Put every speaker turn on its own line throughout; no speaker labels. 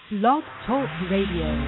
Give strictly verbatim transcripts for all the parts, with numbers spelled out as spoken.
Blog Talk Radio.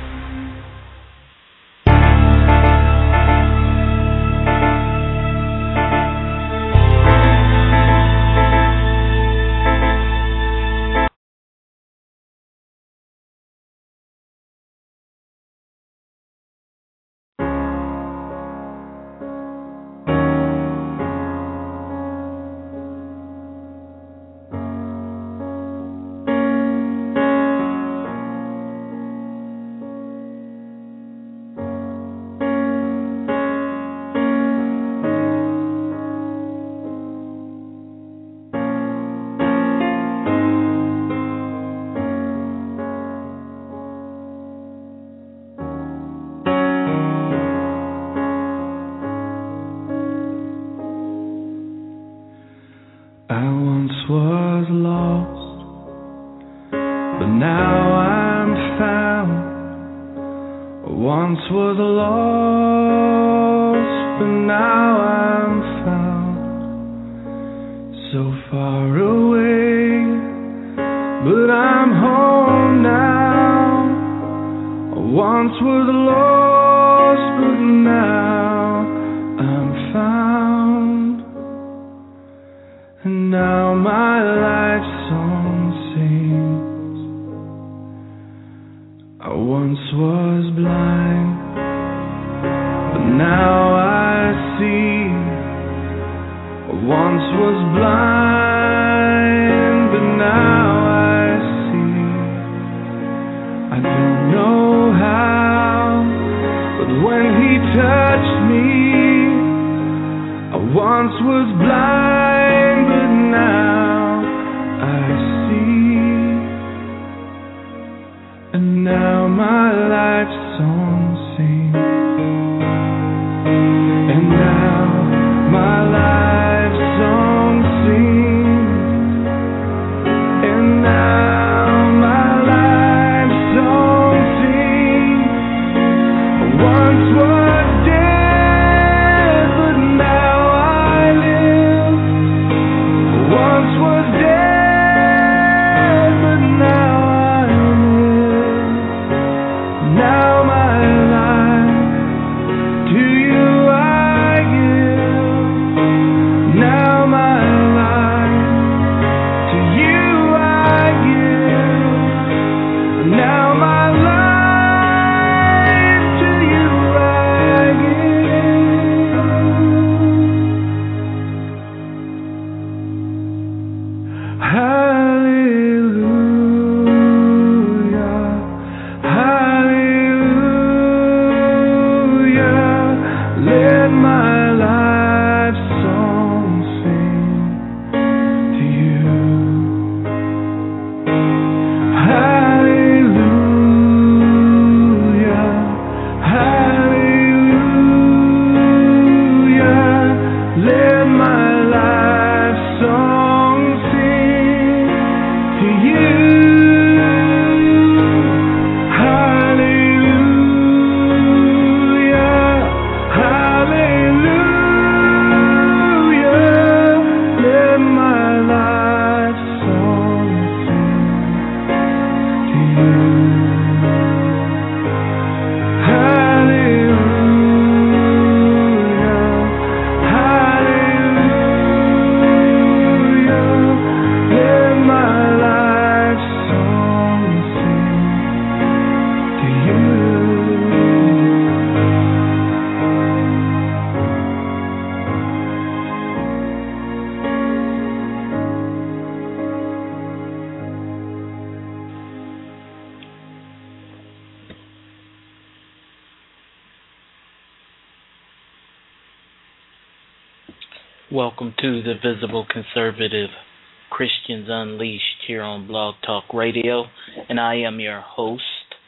Welcome to the Visible Conservative Christians Unleashed here on Blog Talk Radio, and I am your host,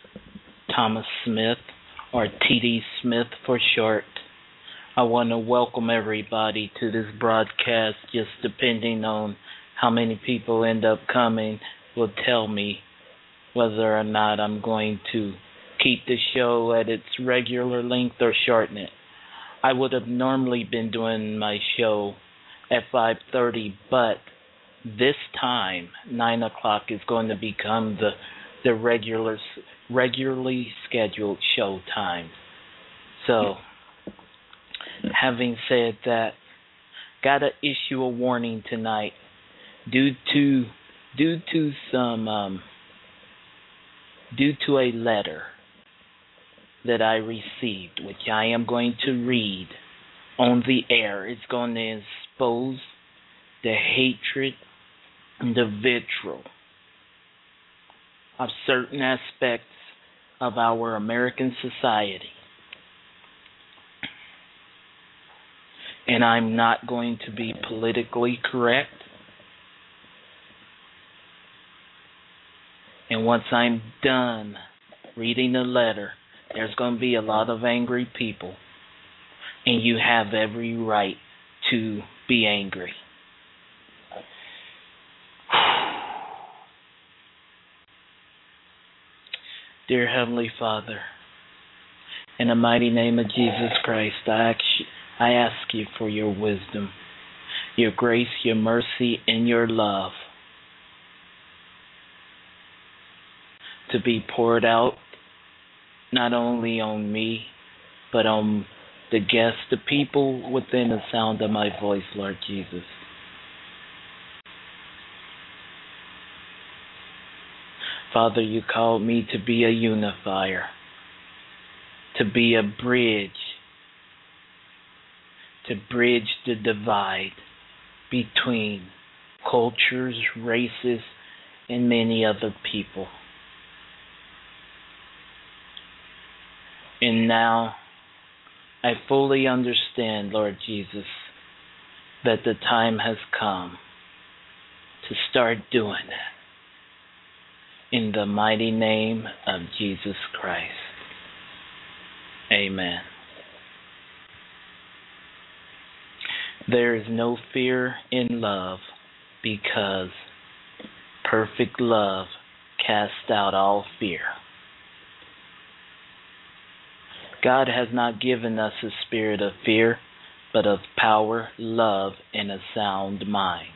Thomas Smith, or T D Smith for short. I want to welcome everybody to this broadcast. Just depending on how many people end up coming will tell me whether or not I'm going to keep the show at its regular length or shorten it. I would have normally been doing my show at five thirty, but this time, nine o'clock, is going to become the the regular, regularly scheduled show times. So, having said that, gotta issue a warning tonight due to due to some um, due to a letter that I received, which I am going to read on the air. It's going to expose the hatred and the vitriol of certain aspects of our American society. And I'm not going to be politically correct. And once I'm done reading the letter, there's going to be a lot of angry people. And you have every right to be angry. Dear Heavenly Father, in the mighty name of Jesus Christ, I ask you, I ask you for your wisdom, your grace, your mercy, and your love to be poured out not only on me, but on the guests, the people within the sound of my voice, Lord Jesus. Father, you called me to be a unifier, to be a bridge, to bridge the divide between cultures, races, and many other people. And now I fully understand, Lord Jesus, that the time has come to start doing that. In the mighty name of Jesus Christ. Amen. There is no fear in love, because perfect love casts out all fear. God has not given us a spirit of fear, but of power, love, and a sound mind.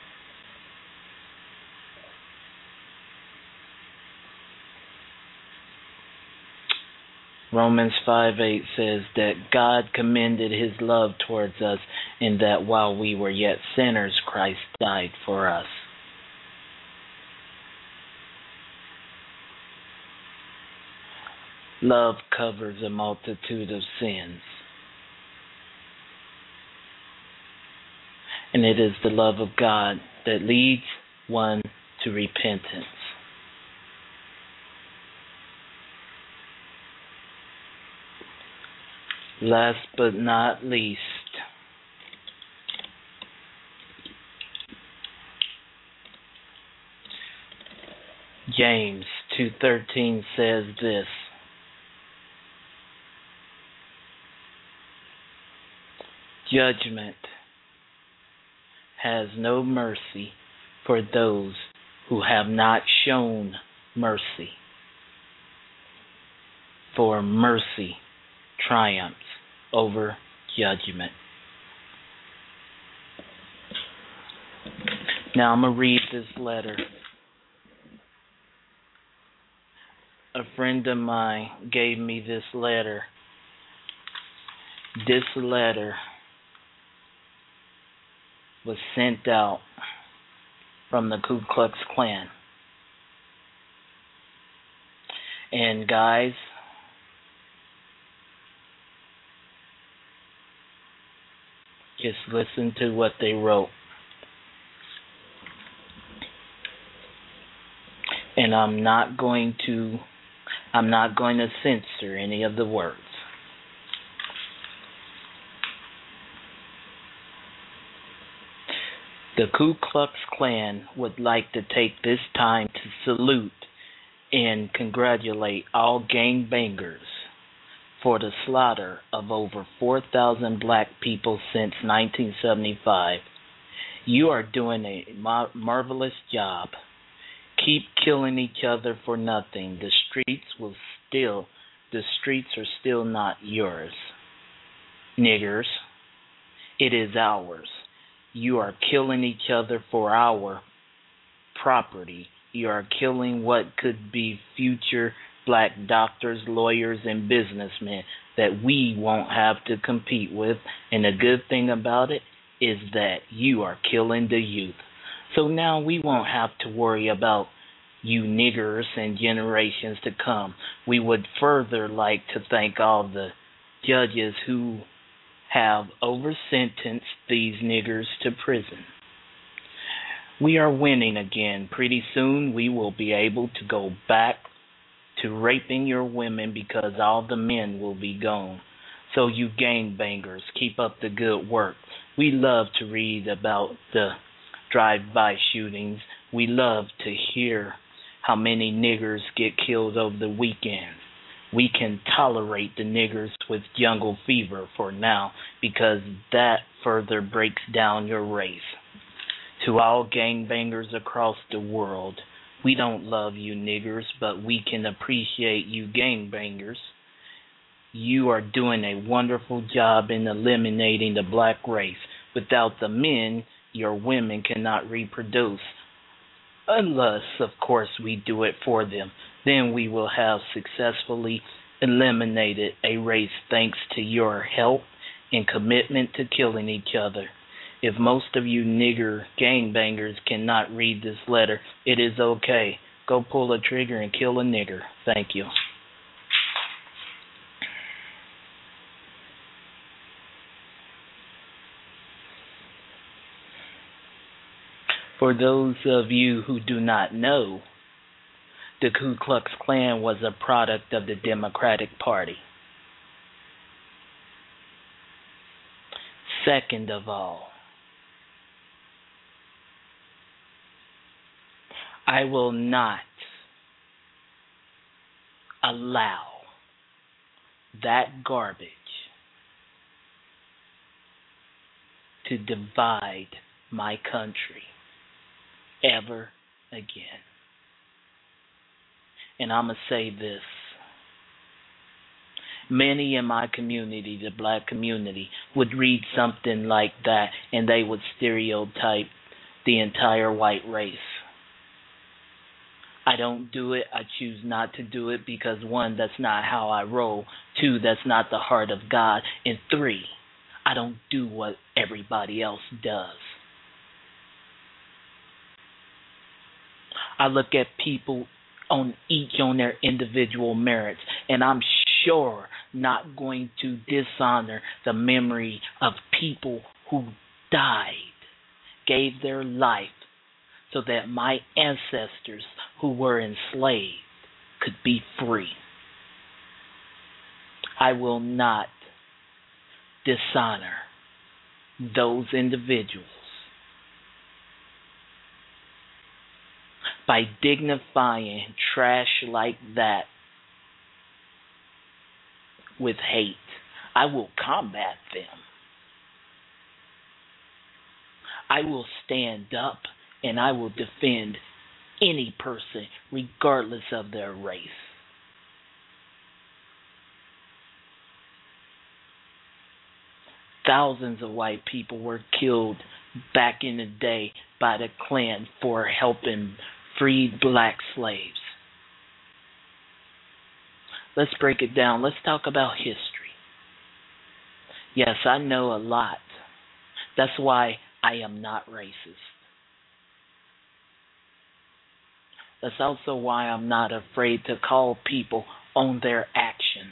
Romans five eight says that God commended his love towards us, in that while we were yet sinners, Christ died for us. Love covers a multitude of sins. And it is the love of God that leads one to repentance. Last but not least, James two thirteen says this: judgment has no mercy for those who have not shown mercy, for mercy triumphs over judgment. Now I'm going to read this letter. A friend of mine gave me this letter. This letter was sent out from the Ku Klux Klan. And guys, just listen to what they wrote. And I'm not going to I'm not going to censor any of the words. The Ku Klux Klan would like to take this time to salute and congratulate all gangbangers for the slaughter of over four thousand black people since nineteen seventy-five. You are doing a mar- marvelous job. Keep killing each other for nothing. The streets will still, the streets are still not yours. Niggers, it is ours. You are killing each other for our property You are killing what could be future black doctors, lawyers, and businessmen that we won't have to compete with. And the good thing about it is that you are killing the youth. So now we won't have to worry about you niggers and generations to come. We would further like to thank all the judges who have over sentenced these niggers to prison. We are winning again. Pretty soon we will be able to go back to raping your women because all the men will be gone. So you gangbangers, keep up the good work. We love to read about the drive-by shootings. We love to hear how many niggers get killed over the weekend. We can tolerate the niggers with jungle fever for now because that further breaks down your race. To all gangbangers across the world, we don't love you niggers, but we can appreciate you gangbangers. You are doing a wonderful job in eliminating the black race. Without the men, your women cannot reproduce. Unless, of course, we do it for them. Then we will have successfully eliminated a race thanks to your help and commitment to killing each other. If most of you nigger gangbangers cannot read this letter, it is okay. Go pull a trigger and kill a nigger. Thank you. For those of you who do not know, the Ku Klux Klan was a product of the Democratic Party. Second of all, I will not allow that garbage to divide my country ever again. And I'm going to say this. Many in my community, the black community, would read something like that and they would stereotype the entire white race. I don't do it. I choose not to do it because, one, that's not how I roll. Two, that's not the heart of God. And three, I don't do what everybody else does. I look at people on each on their individual merits, and I'm sure not going to dishonor the memory of people who died, gave their life so that my ancestors who were enslaved could be free. I will not dishonor those individuals by dignifying trash like that with hate. I will combat them. I will stand up and I will defend any person regardless of their race. Thousands of white people were killed back in the day by the Klan for helping free black slaves. Let's break it down. Let's talk about history. Yes, I know a lot. That's why I am not racist. That's also why I'm not afraid to call people on their actions.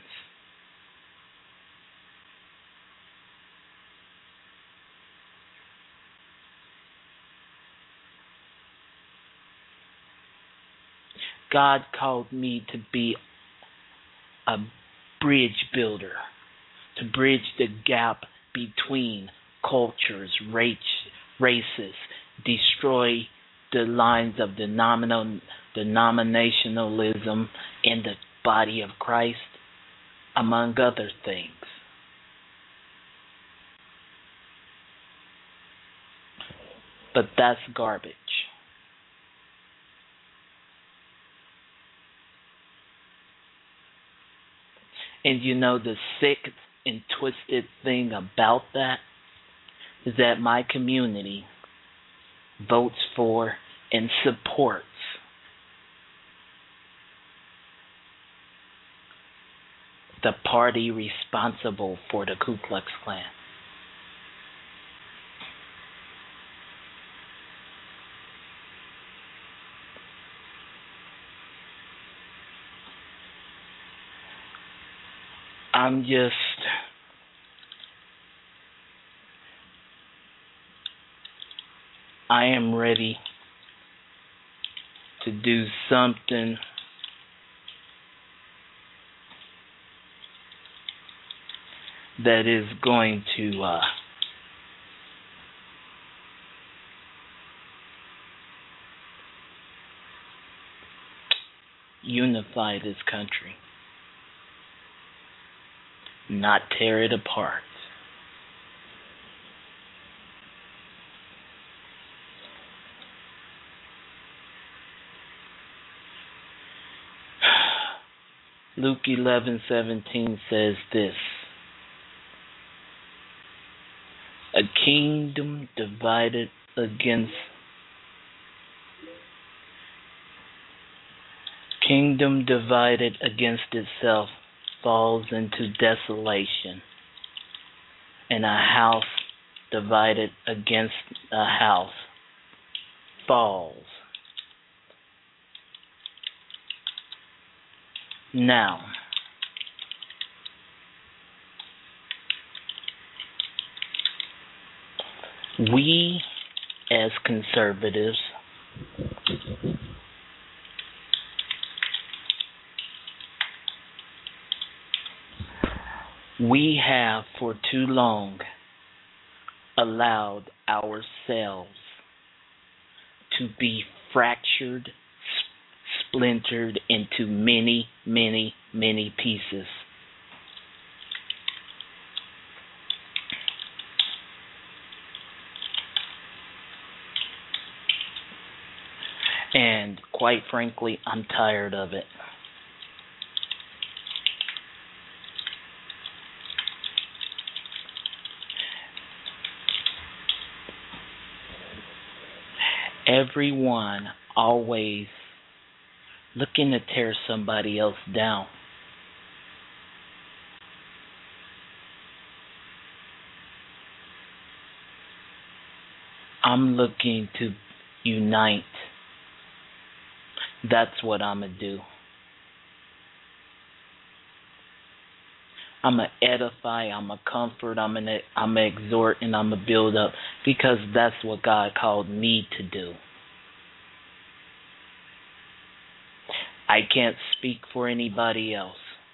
God called me to be a bridge builder, to bridge the gap between cultures, race, races, destroy the lines of denominational, denominationalism in the body of Christ, among other things. But that's garbage. And you know the sick and twisted thing about that is that my community votes for and supports the party responsible for the Ku Klux Klan. I'm just I am ready to do something that is going to uh, unify this country, not tear it apart. Luke eleven seventeen says this: a kingdom divided against kingdom divided against itself falls into desolation, and a house divided against a house falls. Now, we as conservatives we have for too long allowed ourselves to be fractured, splintered into many, many, many pieces. And quite frankly, I'm tired of it. Everyone always looking to tear somebody else down. I'm looking to unite. That's what I'm going to do. I'm going to edify, I'm going to comfort, I'm going to I'm going to exhort, and I'm going to build up, because that's what God called me to do. I can't speak for anybody else.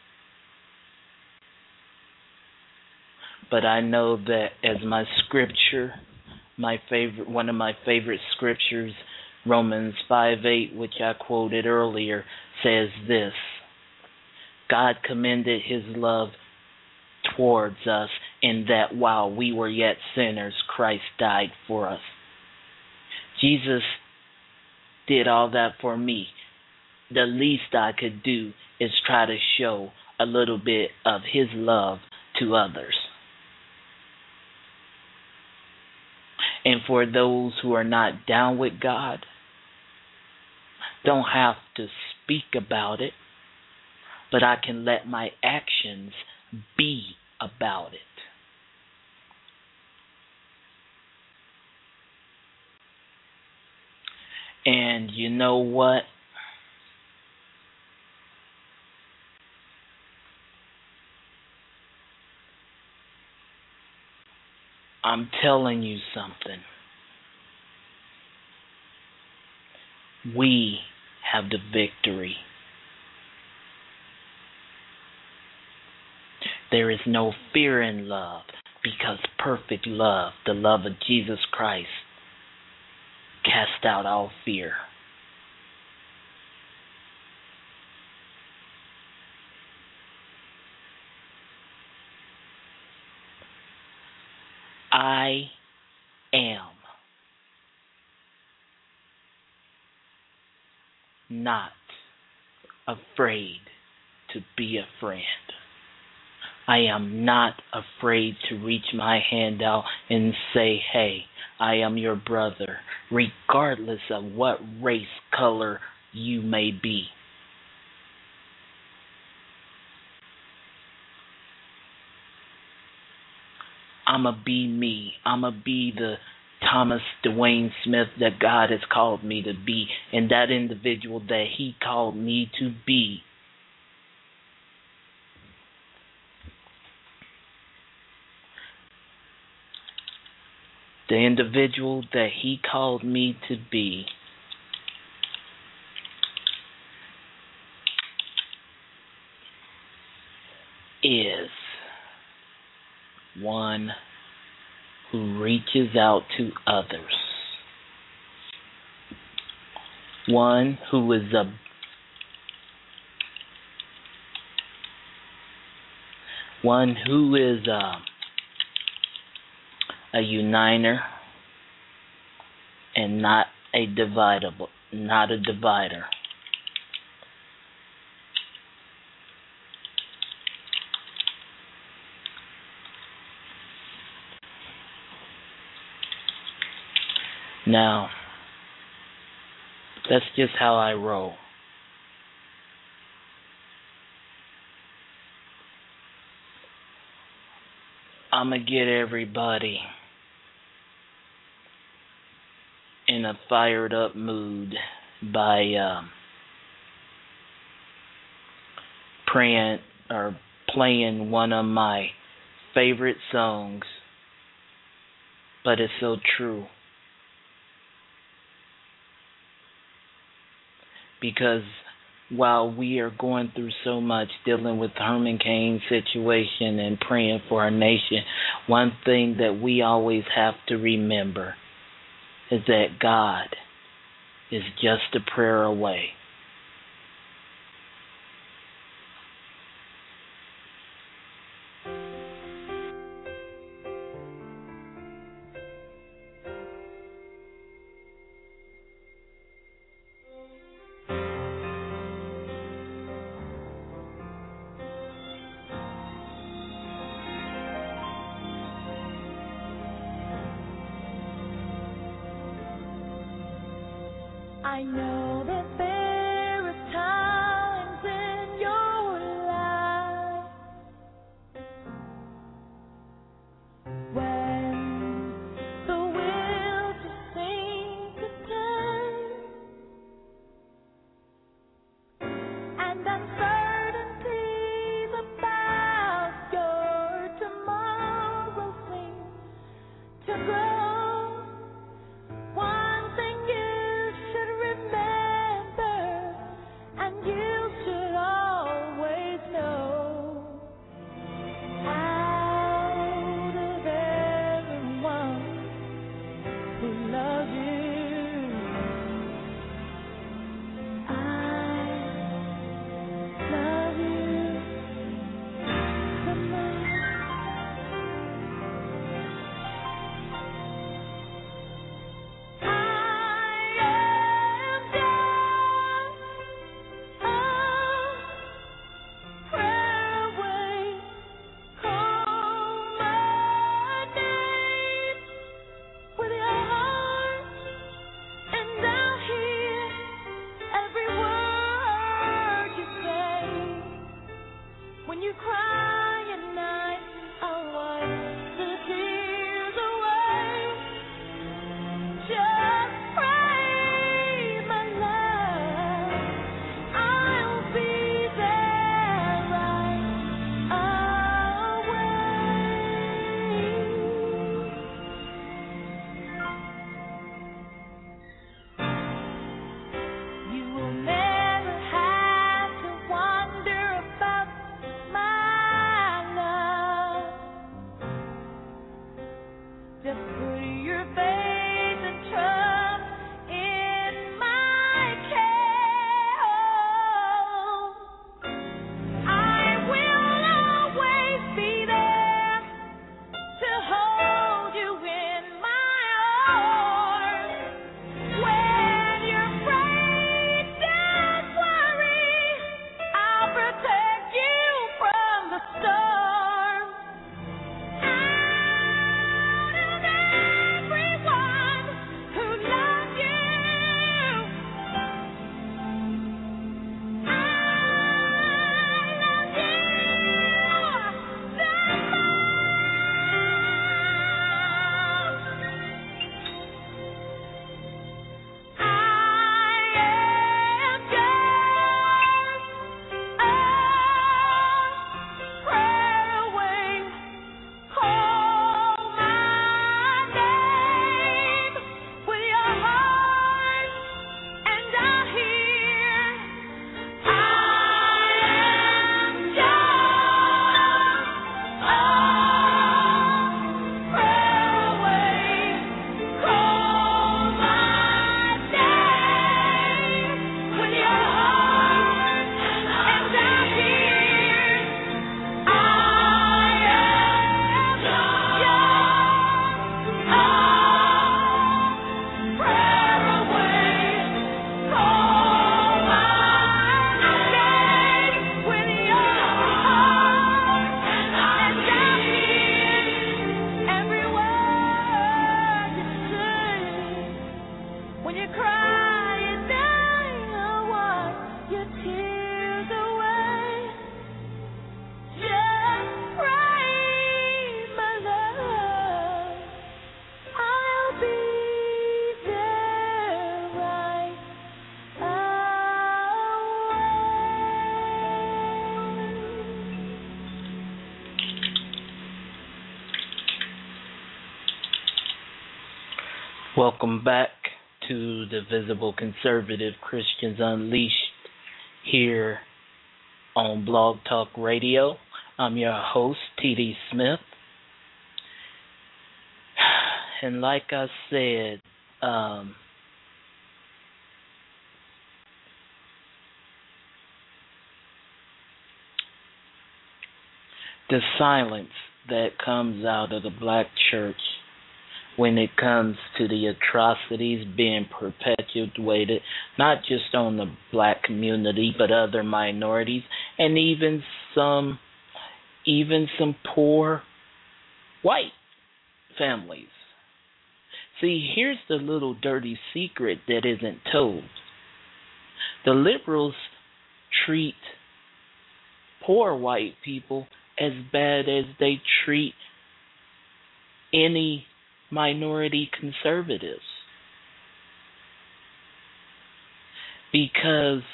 But I know that as my scripture, my favorite, one of my favorite scriptures, Romans five eight, which I quoted earlier, says this: God commended his love towards us in that while we were yet sinners, Christ died for us. Jesus did all that for me. The least I could do is try to show a little bit of his love to others. And for those who are not down with God, don't have to speak about it, but I can let my actions be about it. And you know what? I'm telling you something. We have the victory. There is no fear in love, because perfect love, the love of Jesus Christ, casts out all fear. I am not afraid to be a friend. I am not afraid to reach my hand out and say, hey, I am your brother, regardless of what race, color you may be. I'ma be me. I'ma be the Thomas Dwayne Smith that God has called me to be, and that individual that He called me to be. The individual that He called me to be is one who reaches out to others. One who is a one who is a, a uniter and not a dividable, not a divider. Now, that's just how I roll. I'm going to get everybody in a fired up mood by um, praying or playing one of my favorite songs, but it's so true. Because while we are going through so much dealing with Herman Cain's situation and praying for our nation, one thing that we always have to remember is that God is just a prayer away.
I know that there are times in your life when the will to sink is turned and uncertainties about your tomorrow seem to grow. One thing you should remember
Welcome back to the Visible Conservative Christians Unleashed here on Blog Talk Radio. I'm your host, T D Smith. And like I said, um, the silence that comes out of the black church when it comes to the atrocities being perpetuated, not just on the black community, but other minorities, and even some, even some poor white families. See, here's the little dirty secret that isn't told. The liberals treat poor white people as bad as they treat any minority conservatives, because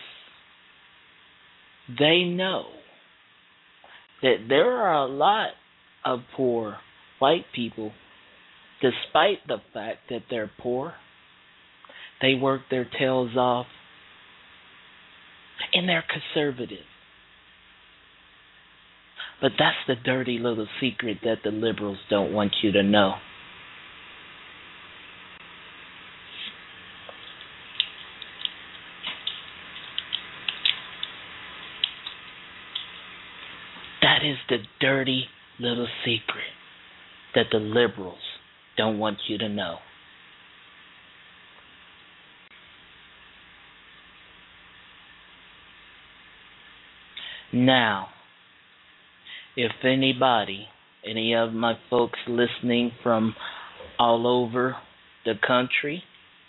they know that there are a lot of poor white people, despite the fact that they're poor. They work their tails off and they're conservative. But that's the dirty little secret that the liberals don't want you to know. That is the dirty little secret that the liberals don't want you to know. Now, if anybody, any of my folks listening from all over the country,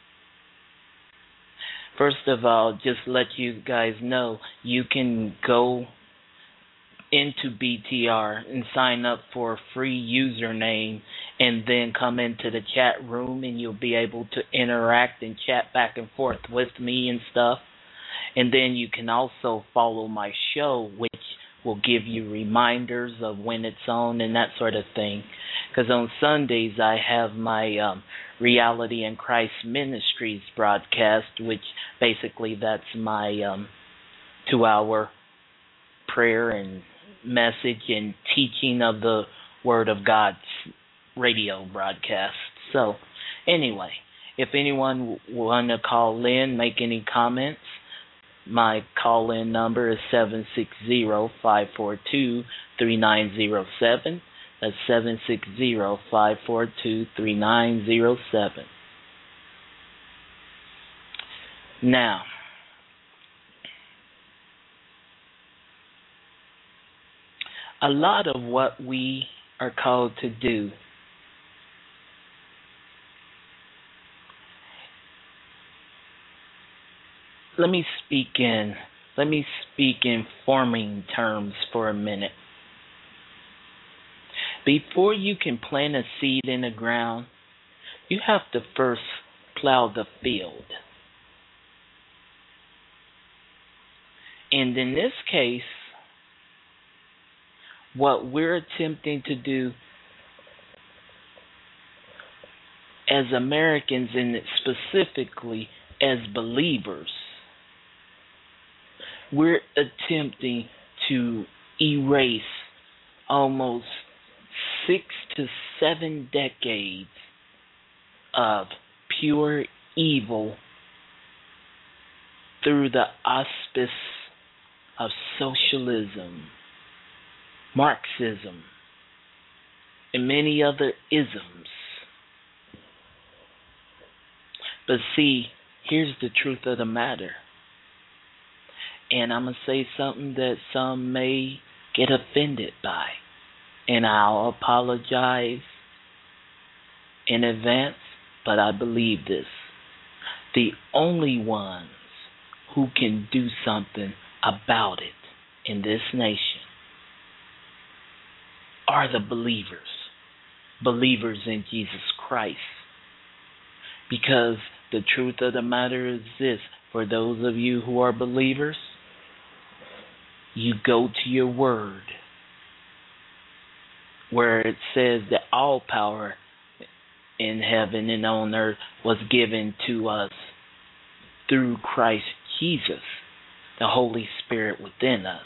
first of all, just let you guys know, you can go into B T R and sign up for a free username and then come into the chat room and you'll be able to interact and chat back and forth with me and stuff. And then you can also follow my show, which will give you reminders of when it's on and that sort of thing. Because on Sundays I have my um, Reality in Christ Ministries broadcast, which basically that's my um, two-hour prayer and message and teaching of the Word of God's radio broadcast. So, anyway, if anyone want to call in, make any comments, my call-in number is seven six zero, five four two, three nine zero seven. That's seven six zero, five four two, three nine zero seven. Now, a lot of what we are called to do let me speak in let me speak in farming terms for a minute. Before you can plant a seed in the ground, you have to first plow the field. And in this case, what we're attempting to do as Americans, and specifically as believers, we're attempting to erase almost six to seven decades of pure evil through the auspice of socialism, Marxism, and many other isms. But see, here's the truth of the matter. And I'm going to say something that some may get offended by. And I'll apologize in advance, but I believe this. The only ones who can do something about it in this nation are the believers. Believers in Jesus Christ. Because the truth of the matter is this. For those of you who are believers, you go to your word where it says that all power in heaven and on earth was given to us through Christ Jesus, the Holy Spirit within us.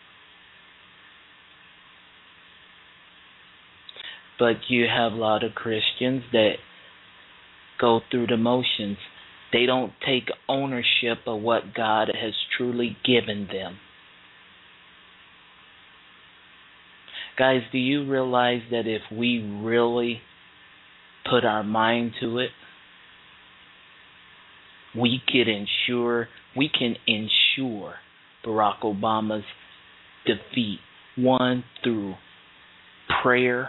But you have a lot of Christians that go through the motions. They don't take ownership of what God has truly given them. Guys, do you realize that if we really put our mind to it, we could ensure, we can ensure Barack Obama's defeat, one, through prayer,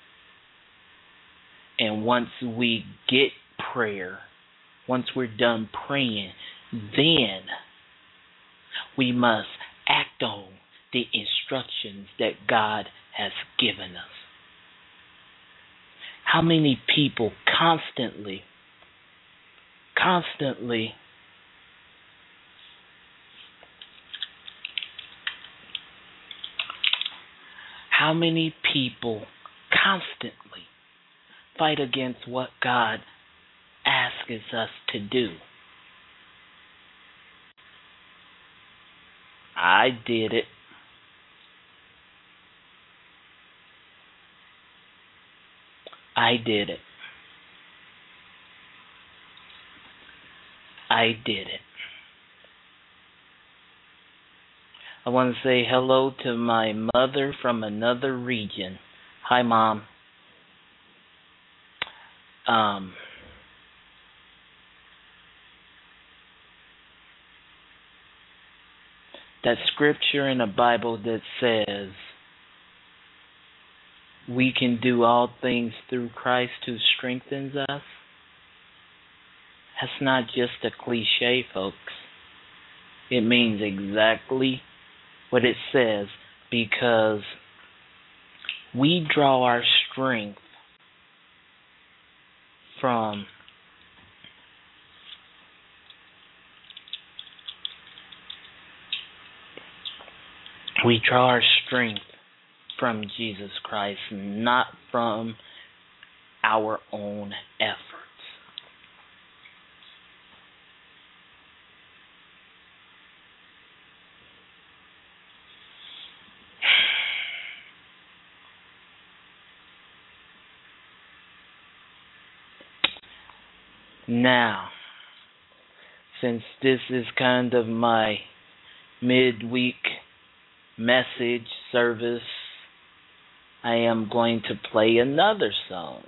and once we get prayer, once we're done praying, then we must act on the instructions that God has given us. How many people constantly, constantly how many people constantly fight against what God asks us to do? I did it. I did it. I did it. I want to say hello to my mother from another region. Hi, Mom. Um, that scripture in the Bible that says we can do all things through Christ who strengthens us, that's not just a cliche, folks. It means exactly what it says, because we draw our strength from we draw our strength from Jesus Christ, not from our own efforts. Now, since this is kind of my midweek message service, I am going to play another song.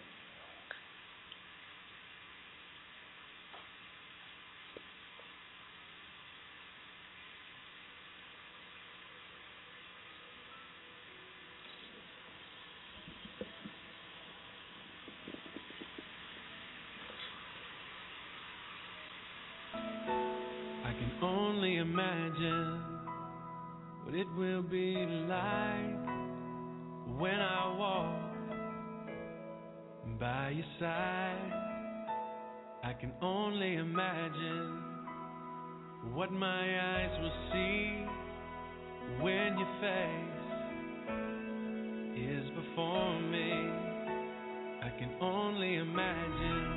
I can only imagine what it will be like when I walk by your side. I can only imagine what my eyes will see when your face is before me. I can only imagine.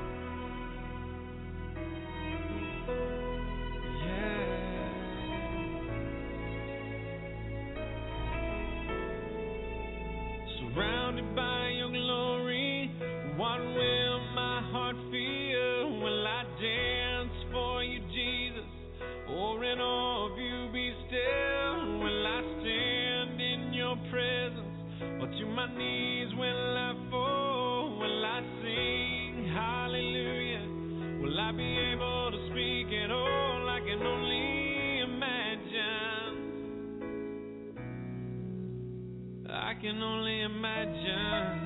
Surrounded by your glory, what will my heart feel? Will I dance for you, Jesus? Or in awe of you be still? Will I stand in your presence? Or to my knees will I fall? Will I sing hallelujah? Will I be able to speak at all? I can only imagine. I can only imagine.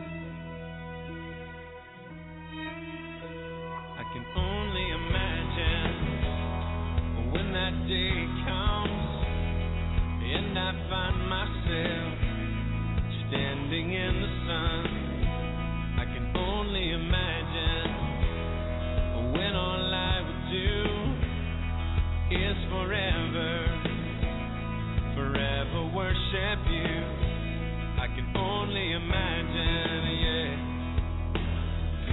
I can only imagine when that day comes and I find myself standing in the sun. I can only imagine when all I would do is forever, forever worship you. I can only imagine, yeah.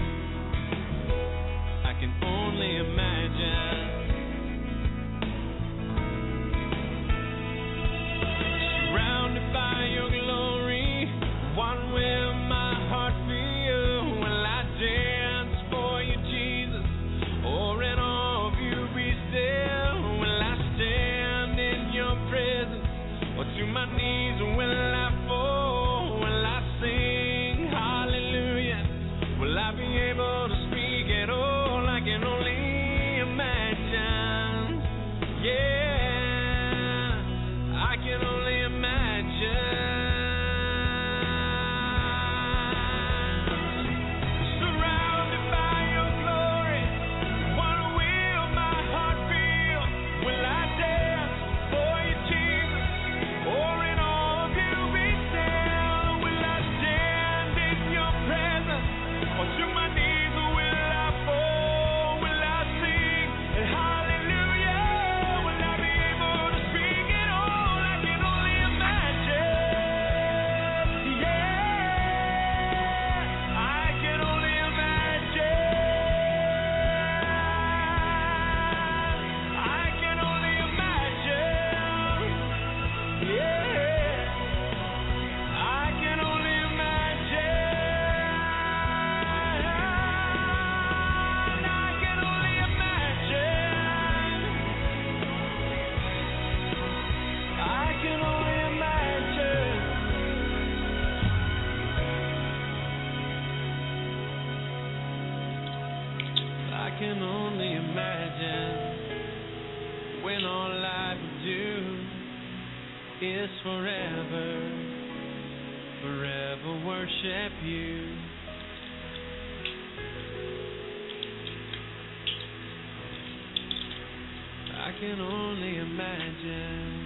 and all I will do is forever, forever worship you. I can only imagine.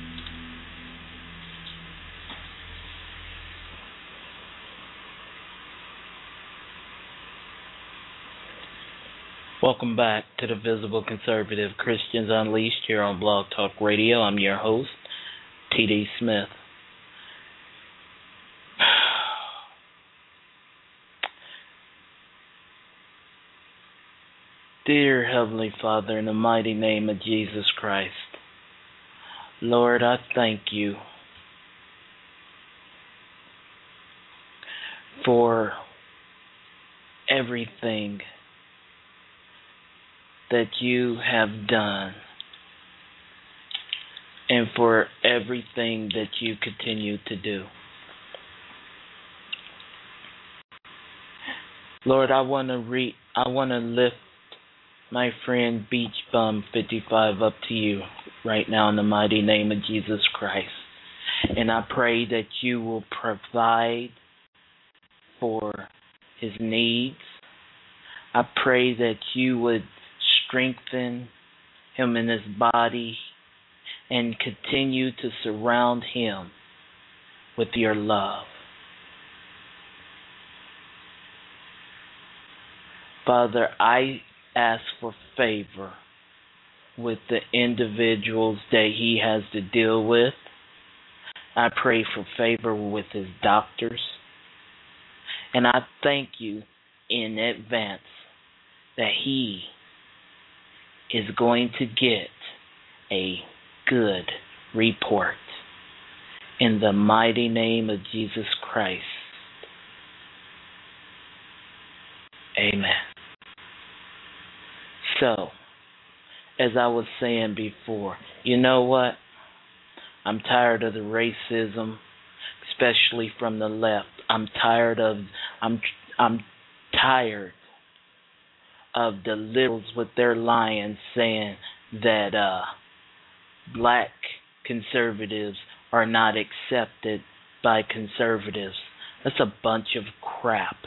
Welcome back to the Visible Conservative Christians Unleashed here on Blog Talk Radio. I'm your host, T D Smith. Dear Heavenly Father, in the mighty name of Jesus Christ, Lord, I thank you for everything that you have done and for everything that you continue to do. Lord, I want to re- I want to lift my friend Beach Bum fifty-five up to you right now in the mighty name of Jesus Christ. And I pray that you will provide for his needs. I pray that you would strengthen him in his body and continue to surround him with your love. Father, I ask for favor with the individuals that he has to deal with. I pray for favor with his doctors. And I thank you in advance that he is going to get a good report in the mighty name of Jesus Christ. Amen. So, as I was saying before, you know what? I'm tired of the racism, especially from the left. I'm tired of I'm I'm tired of the liberals with their lying saying that uh, black conservatives are not accepted by conservatives. That's a bunch of crap.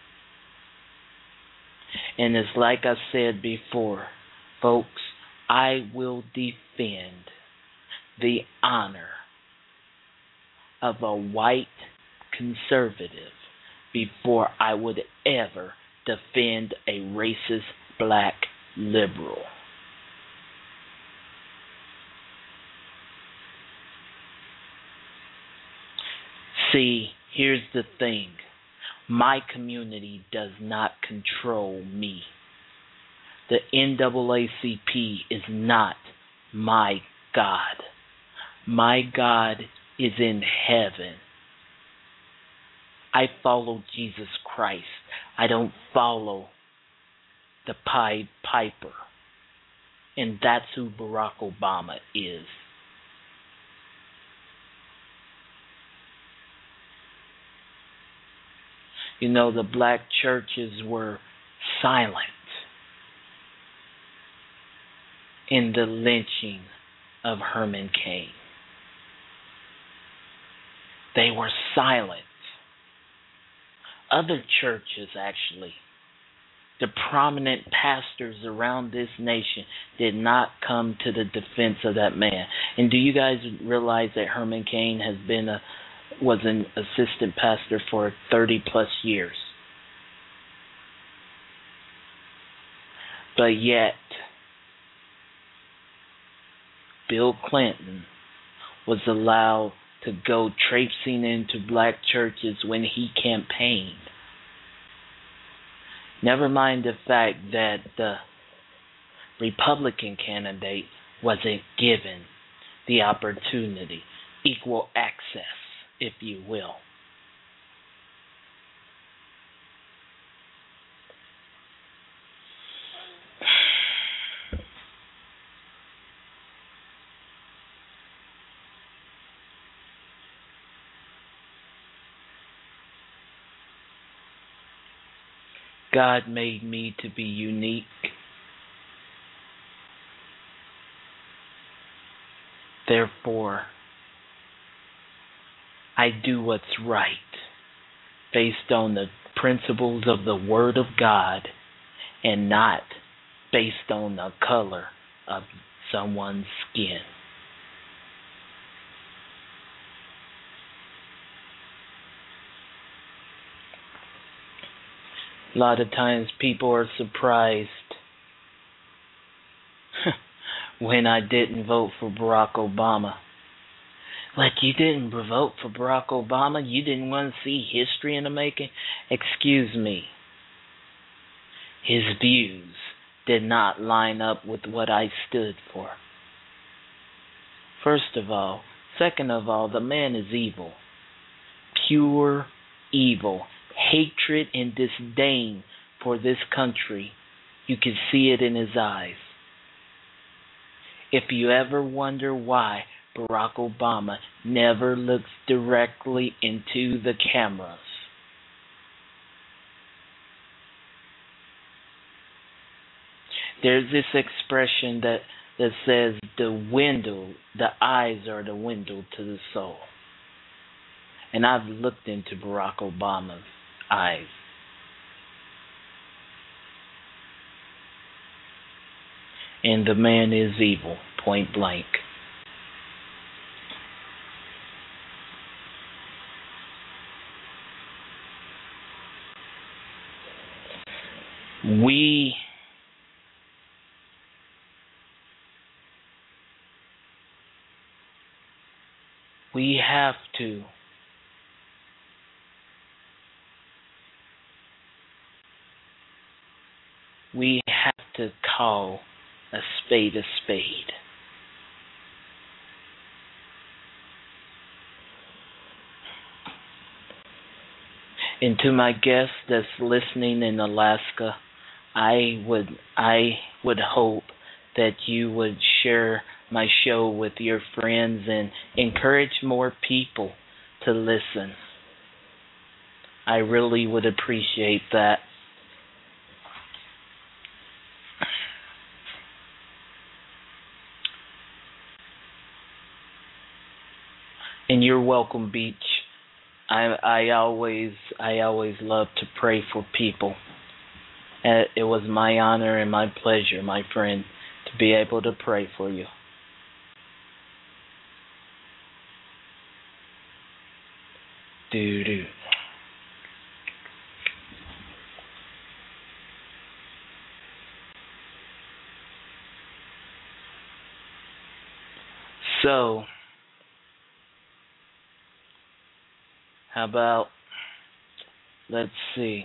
And it's like I said before, folks, I will defend the honor of a white conservative before I would ever defend a racist black liberal. See, here's the thing. My community does not control me. The N double A C P is not my God. My God is in heaven. I follow Jesus Christ. I don't follow the Pied Piper. And that's who Barack Obama is. You know, the black churches were silent in the lynching of Herman Cain. They were silent. Other churches, actually, the prominent pastors around this nation did not come to the defense of that man. And do you guys realize that Herman Cain has been a was an assistant pastor for thirty plus years? But yet, Bill Clinton was allowed to go traipsing into black churches when he campaigned. Never mind the fact that the Republican candidate wasn't given the opportunity, equal access, if you will. God made me to be unique. Therefore, I do what's right based on the principles of the Word of God and not based on the color of someone's skin. A lot of times people are surprised when I didn't vote for Barack Obama. Like, you didn't vote for Barack Obama? You didn't want to see history in the making? Excuse me. His views did not line up with what I stood for. First of all. Second of all, the man is evil. Pure evil. Hatred and disdain for this country. You can see it in his eyes. If you ever wonder why Barack Obama never looks directly into the cameras, there's this expression that, that says the window, the eyes are the window to the soul. And I've looked into Barack Obama's eyes. And the man is evil, point blank. We we have to we have to call a spade a spade. And to my guest that's listening in Alaska, I would I would hope that you would share my show with your friends and encourage more people to listen. I really would appreciate that. And you're welcome, Beach. I I always I always love to pray for people. Uh, it was my honor and my pleasure, my friend, to be able to pray for you. Doo doo. So, how about, let's see.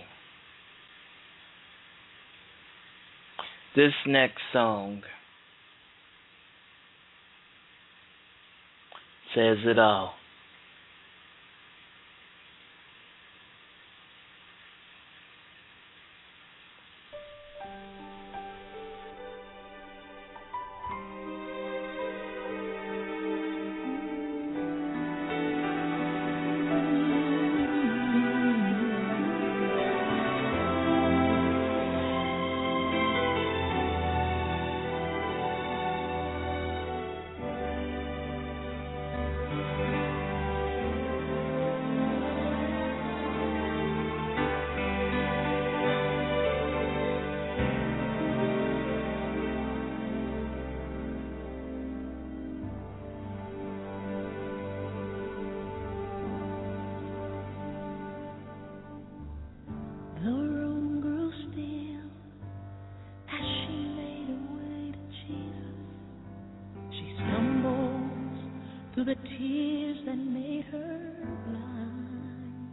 This next song says it all.
The tears that made her blind.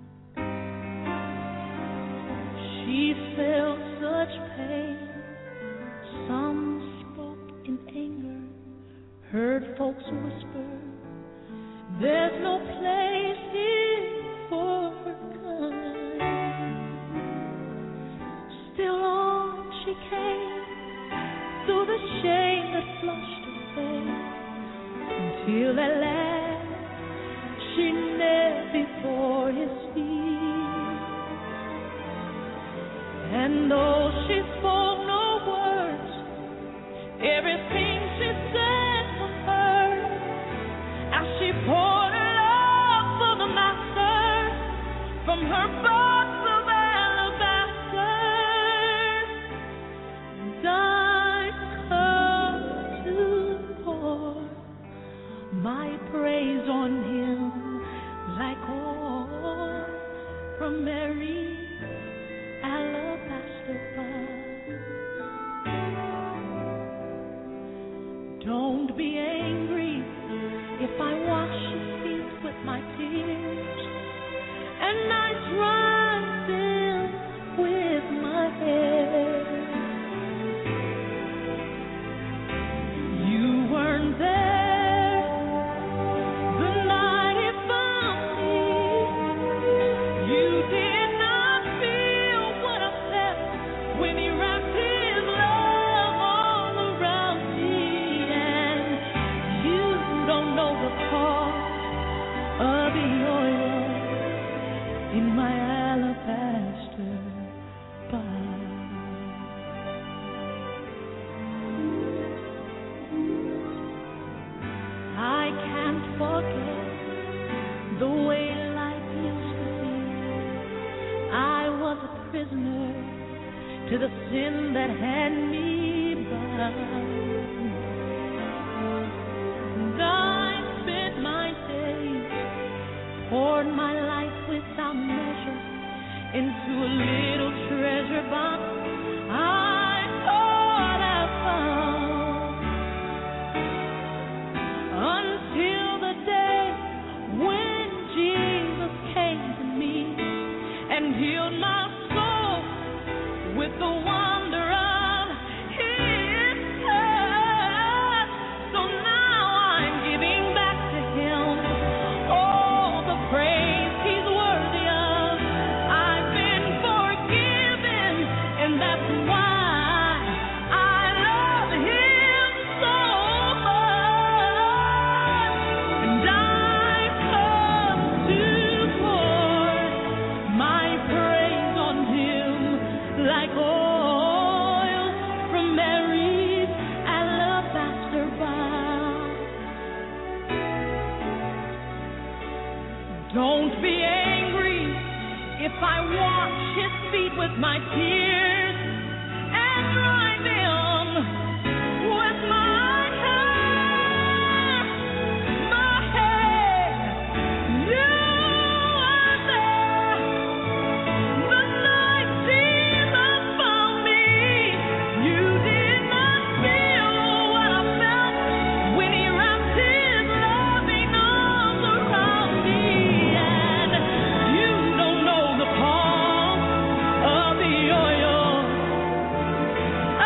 She felt such pain. Some spoke in anger, heard folks whisper, there's no place here for her kind. Still on she came, through the shame that flushed her face, till at last she knelt before his feet. And though she spoke no words, everything she said was heard my praise on him like oil from Mary's alabaster box. Don't be angry if I wash his feet with my tears and I dry them with my hair. You weren't there the night he found me. You did not feel what I felt when he wrapped his love all around me. And you don't know the cost of the oil in my alabaster box. I can't forget the way life used to be. I was a prisoner to the sin that had me bound. And I spent my days, poured my life without measure into a little treasure box I thought I found, until the day when Jesus came to me and healed my soul with the wonder of his touch. So now I'm giving back to him all the praise he's worthy of. I've been forgiven, and that's why I love him so much. And I've come to pour my praise on him like oil from Mary's alabaster box. Don't be angry if I wash his feet with my tears and dry them with my hair. My hair. You are there the night Jesus found me. You did not feel what I felt when he wrapped his loving arms around me. And you don't know the cost of the oil. Oh,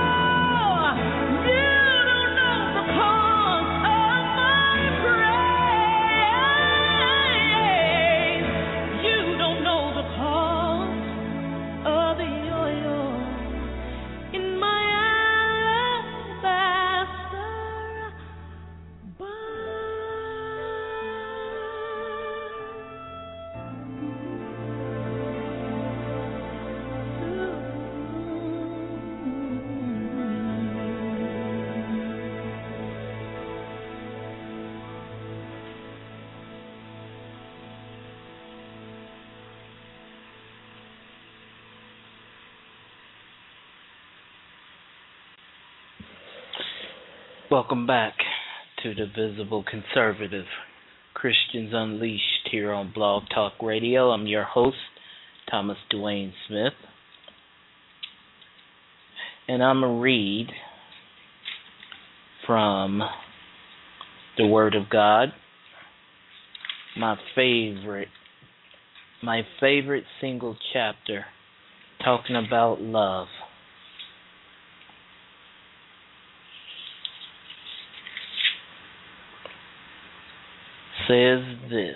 you don't know the cost of my praise. You don't know the cost of the oil in my alabaster
Welcome back to the Visible Conservative, Christians Unleashed here on Blog Talk Radio. I'm your host, Thomas Dwayne Smith. And I'm going to read from the Word of God, my favorite, my favorite single chapter, talking about love. Says this,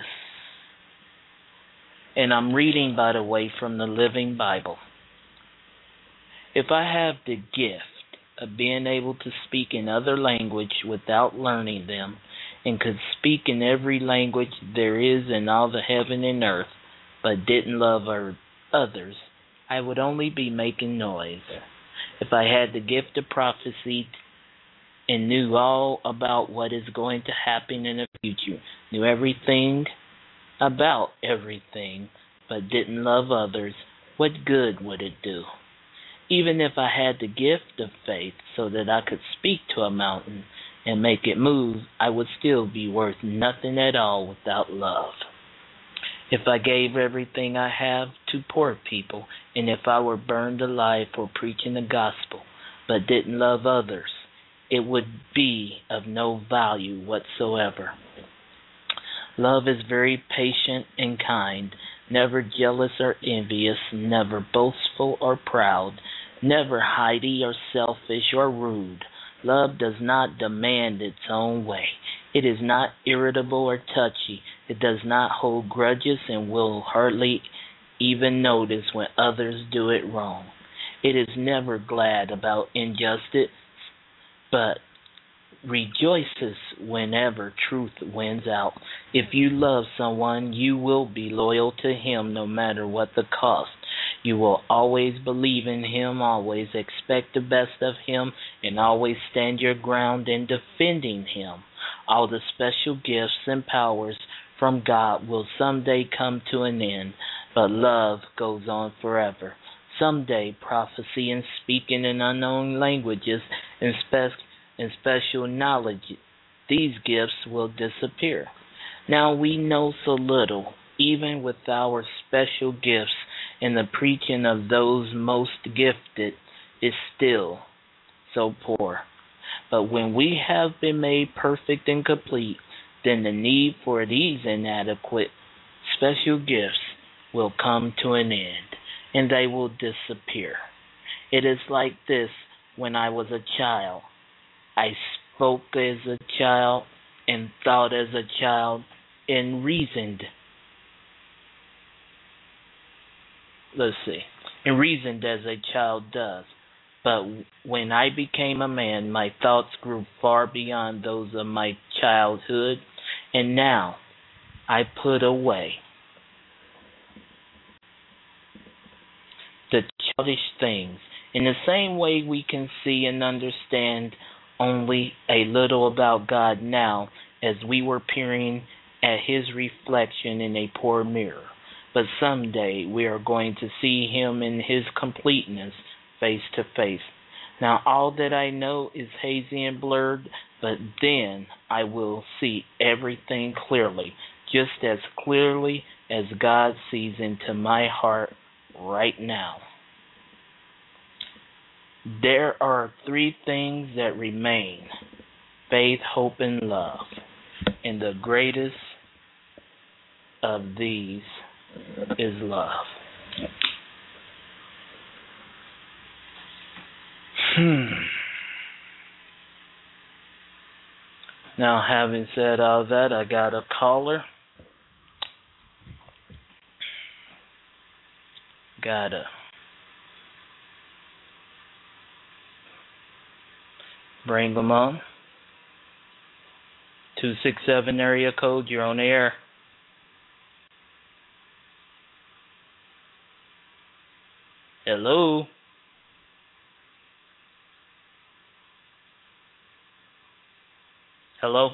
and I'm reading, by the way, from the Living Bible. If I have the gift of being able to speak in other language without learning them, and could speak in every language there is in all the heaven and earth, but didn't love others, I would only be making noise. If I had the gift of prophecy and knew all about what is going to happen in the future, knew everything about everything, but didn't love others, what good would it do? Even if I had the gift of faith so that I could speak to a mountain and make it move, I would still be worth nothing at all without love. If I gave everything I have to poor people, and if I were burned alive for preaching the gospel, but didn't love others, it would be of no value whatsoever. Love is very patient and kind, never jealous or envious, never boastful or proud, never haughty or selfish or rude. Love does not demand its own way. It is not irritable or touchy. It does not hold grudges and will hardly even notice when others do it wrong. It is never glad about injustice, but rejoices whenever truth wins out. If you love someone, you will be loyal to him no matter what the cost. You will always believe in him, always expect the best of him, and always stand your ground in defending him. All the special gifts and powers from God will someday come to an end, but love goes on forever. Someday prophecy and speaking in unknown languages and, spe- and special knowledge, these gifts will disappear. Now we know so little, even with our special gifts, and the preaching of those most gifted is still so poor. But when we have been made perfect and complete, then the need for these inadequate special gifts will come to an end, and they will disappear. It is like this when I was a child. I spoke as a child and thought as a child and reasoned. Let's see. And reasoned as a child does. But when I became a man, my thoughts grew far beyond those of my childhood, and now I put away the childish things. In the same way, we can see and understand only a little about God now, as we were peering at his reflection in a poor mirror. But someday we are going to see him in his completeness, face to face. Now all that I know is hazy and blurred, but then I will see everything clearly, just as clearly as God sees into my heart right now. There are three things that remain: faith, hope, and love. And the greatest of these is love. Hmm. Now, having said all that, I got a caller. Gotta bring them on. two six seven area code, you're on the air. Hello? Hello?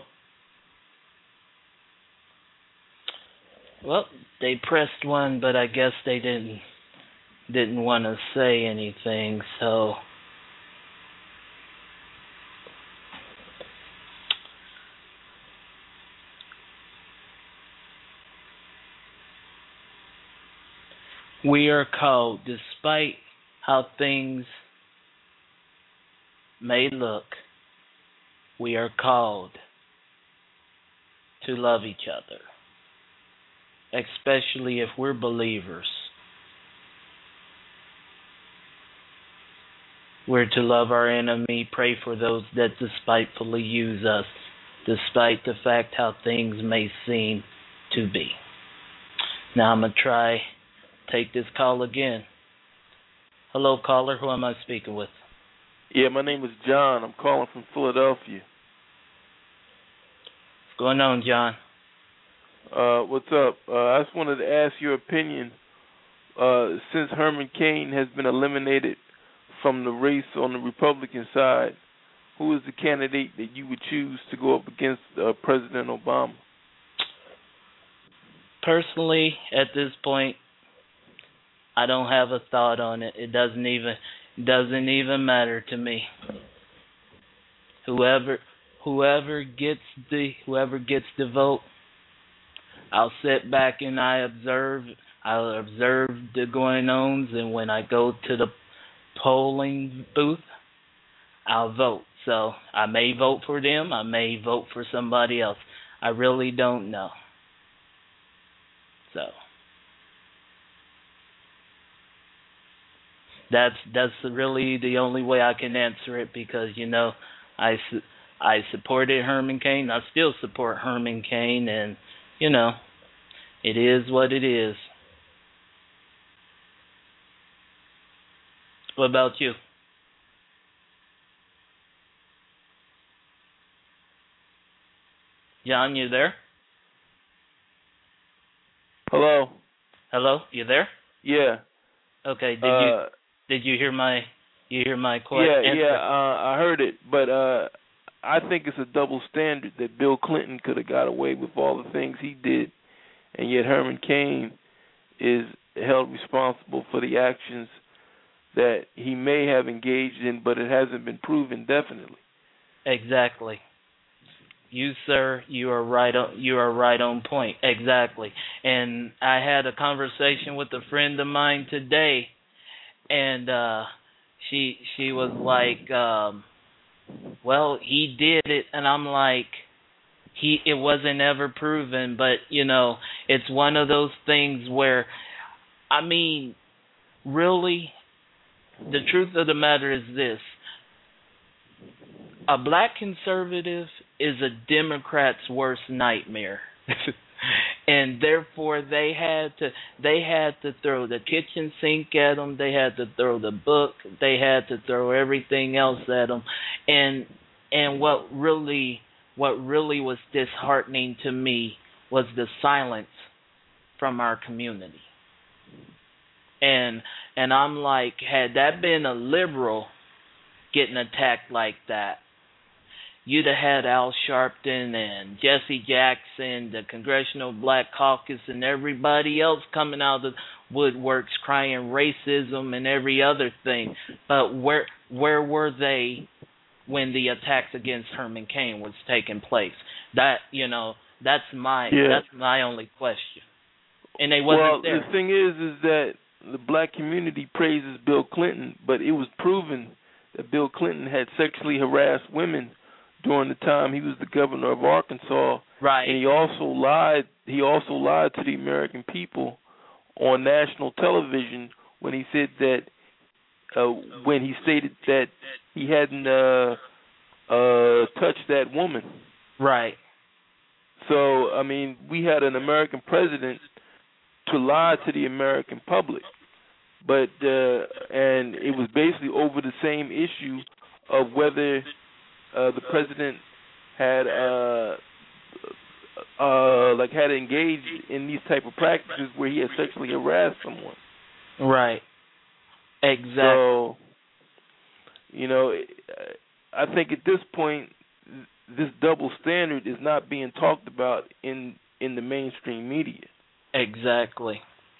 Well, they pressed one, but I guess they didn't didn't want to say anything, so we are called, despite how things may look, we are called to love each other, especially if we're believers. We're to love our enemy, pray for those that despitefully use us, despite the fact how things may seem to be. Now I'm going to try take this call again. Hello, caller. Who am I speaking with?
Yeah, my name is John. I'm calling from Philadelphia.
What's going on, John?
Uh, what's up? Uh, I just wanted to ask your opinion. Uh, since Herman Cain has been eliminated from the race on the Republican side, who is the candidate that you would choose to go up against uh, President Obama?
Personally, at this point, I don't have a thought on it. It doesn't even doesn't even matter to me. Whoever whoever gets the whoever gets the vote, I'll sit back and I observe. I'll observe the going ons, and when I go to the polling booth, I'll vote. So I may vote for them. I may vote for somebody else. I really don't know. So that's that's really the only way I can answer it, because you know I I supported Herman Cain. I still support Herman Cain, and you know it is what it is. What about you? John, you there?
Hello.
Hello, you there?
Yeah.
Okay. Did
uh,
you did you hear my you hear my question?
Yeah, yeah. Uh, I heard it, but uh, I think it's a double standard that Bill Clinton could have got away with all the things he did, and yet Herman Cain is held responsible for the actions that he may have engaged in, but it hasn't been proven definitely.
Exactly. You, sir, you are right on, you are right on point. Exactly. And I had a conversation with a friend of mine today, and uh, she she was like, um, well, he did it, and I'm like, he it wasn't ever proven, but, you know, it's one of those things where, I mean, really, the truth of the matter is this. A black conservative is a Democrat's worst nightmare. And therefore they had to they had to throw the kitchen sink at them, they had to throw the book, they had to throw everything else at them. And and what really what really was disheartening to me was the silence from our community. And and I'm like, had that been a liberal getting attacked like that, you'd have had Al Sharpton and Jesse Jackson, the Congressional Black Caucus, and everybody else coming out of the woodworks crying racism and every other thing. But where where were they when the attacks against Herman Cain was taking place? That, you know, that's my
yeah.
that's my only question. And they wasn't
well,
there.
The thing is, is that the black community praises Bill Clinton, but it was proven that Bill Clinton had sexually harassed women during the time he was the governor of Arkansas.
Right.
And he also lied. He also lied to the American people on national television when he said that uh, when he stated that he hadn't uh, uh, touched that woman.
Right.
So I mean, we had an American president to lie to the American public, but uh, and it was basically over the same issue of whether uh, the president had uh, uh, like had engaged in these type of practices where he had sexually harassed someone.
Right. Exactly.
So, you know, I think at this point, this double standard is not being talked about in in the mainstream media.
Exactly.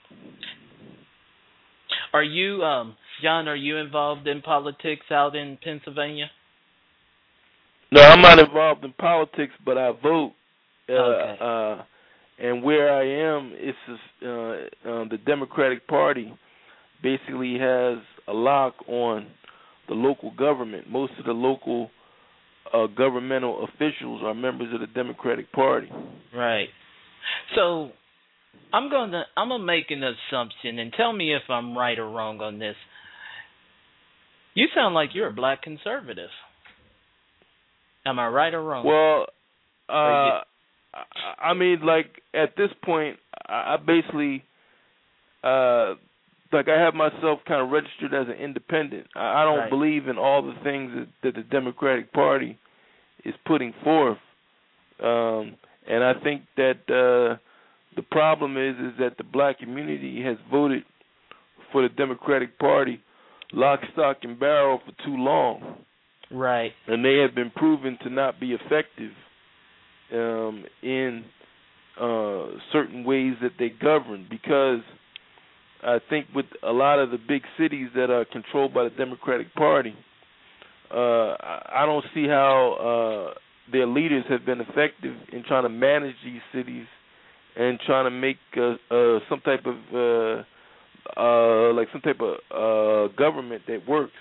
Are you, um, John, are you involved in politics out in Pennsylvania?
No, I'm not involved in politics, but I vote. Uh,
okay.
Uh, and where I am, it's uh, uh, the Democratic Party basically has a lock on the local government. Most of the local uh, governmental officials are members of the Democratic Party.
Right. So I'm gonna I'm gonna make an assumption, and tell me if I'm right or wrong on this. You sound like you're a black conservative. Am I right or wrong?
Well, uh, I, I mean, like at this point, I, I basically, uh, like I have myself kind of registered as an independent. I, I don't
right.
believe in all the things that, that the Democratic Party is putting forth, um, and I think that uh, the problem is is that the black community has voted for the Democratic Party lock, stock, and barrel for too long.
Right.
And they have been proven to not be effective um, in uh, certain ways that they govern, because I think with a lot of the big cities that are controlled by the Democratic Party, uh, I don't see how their leaders have been effective in trying to manage these cities and trying to make uh, uh, some type of uh, uh, like some type of uh, government that works.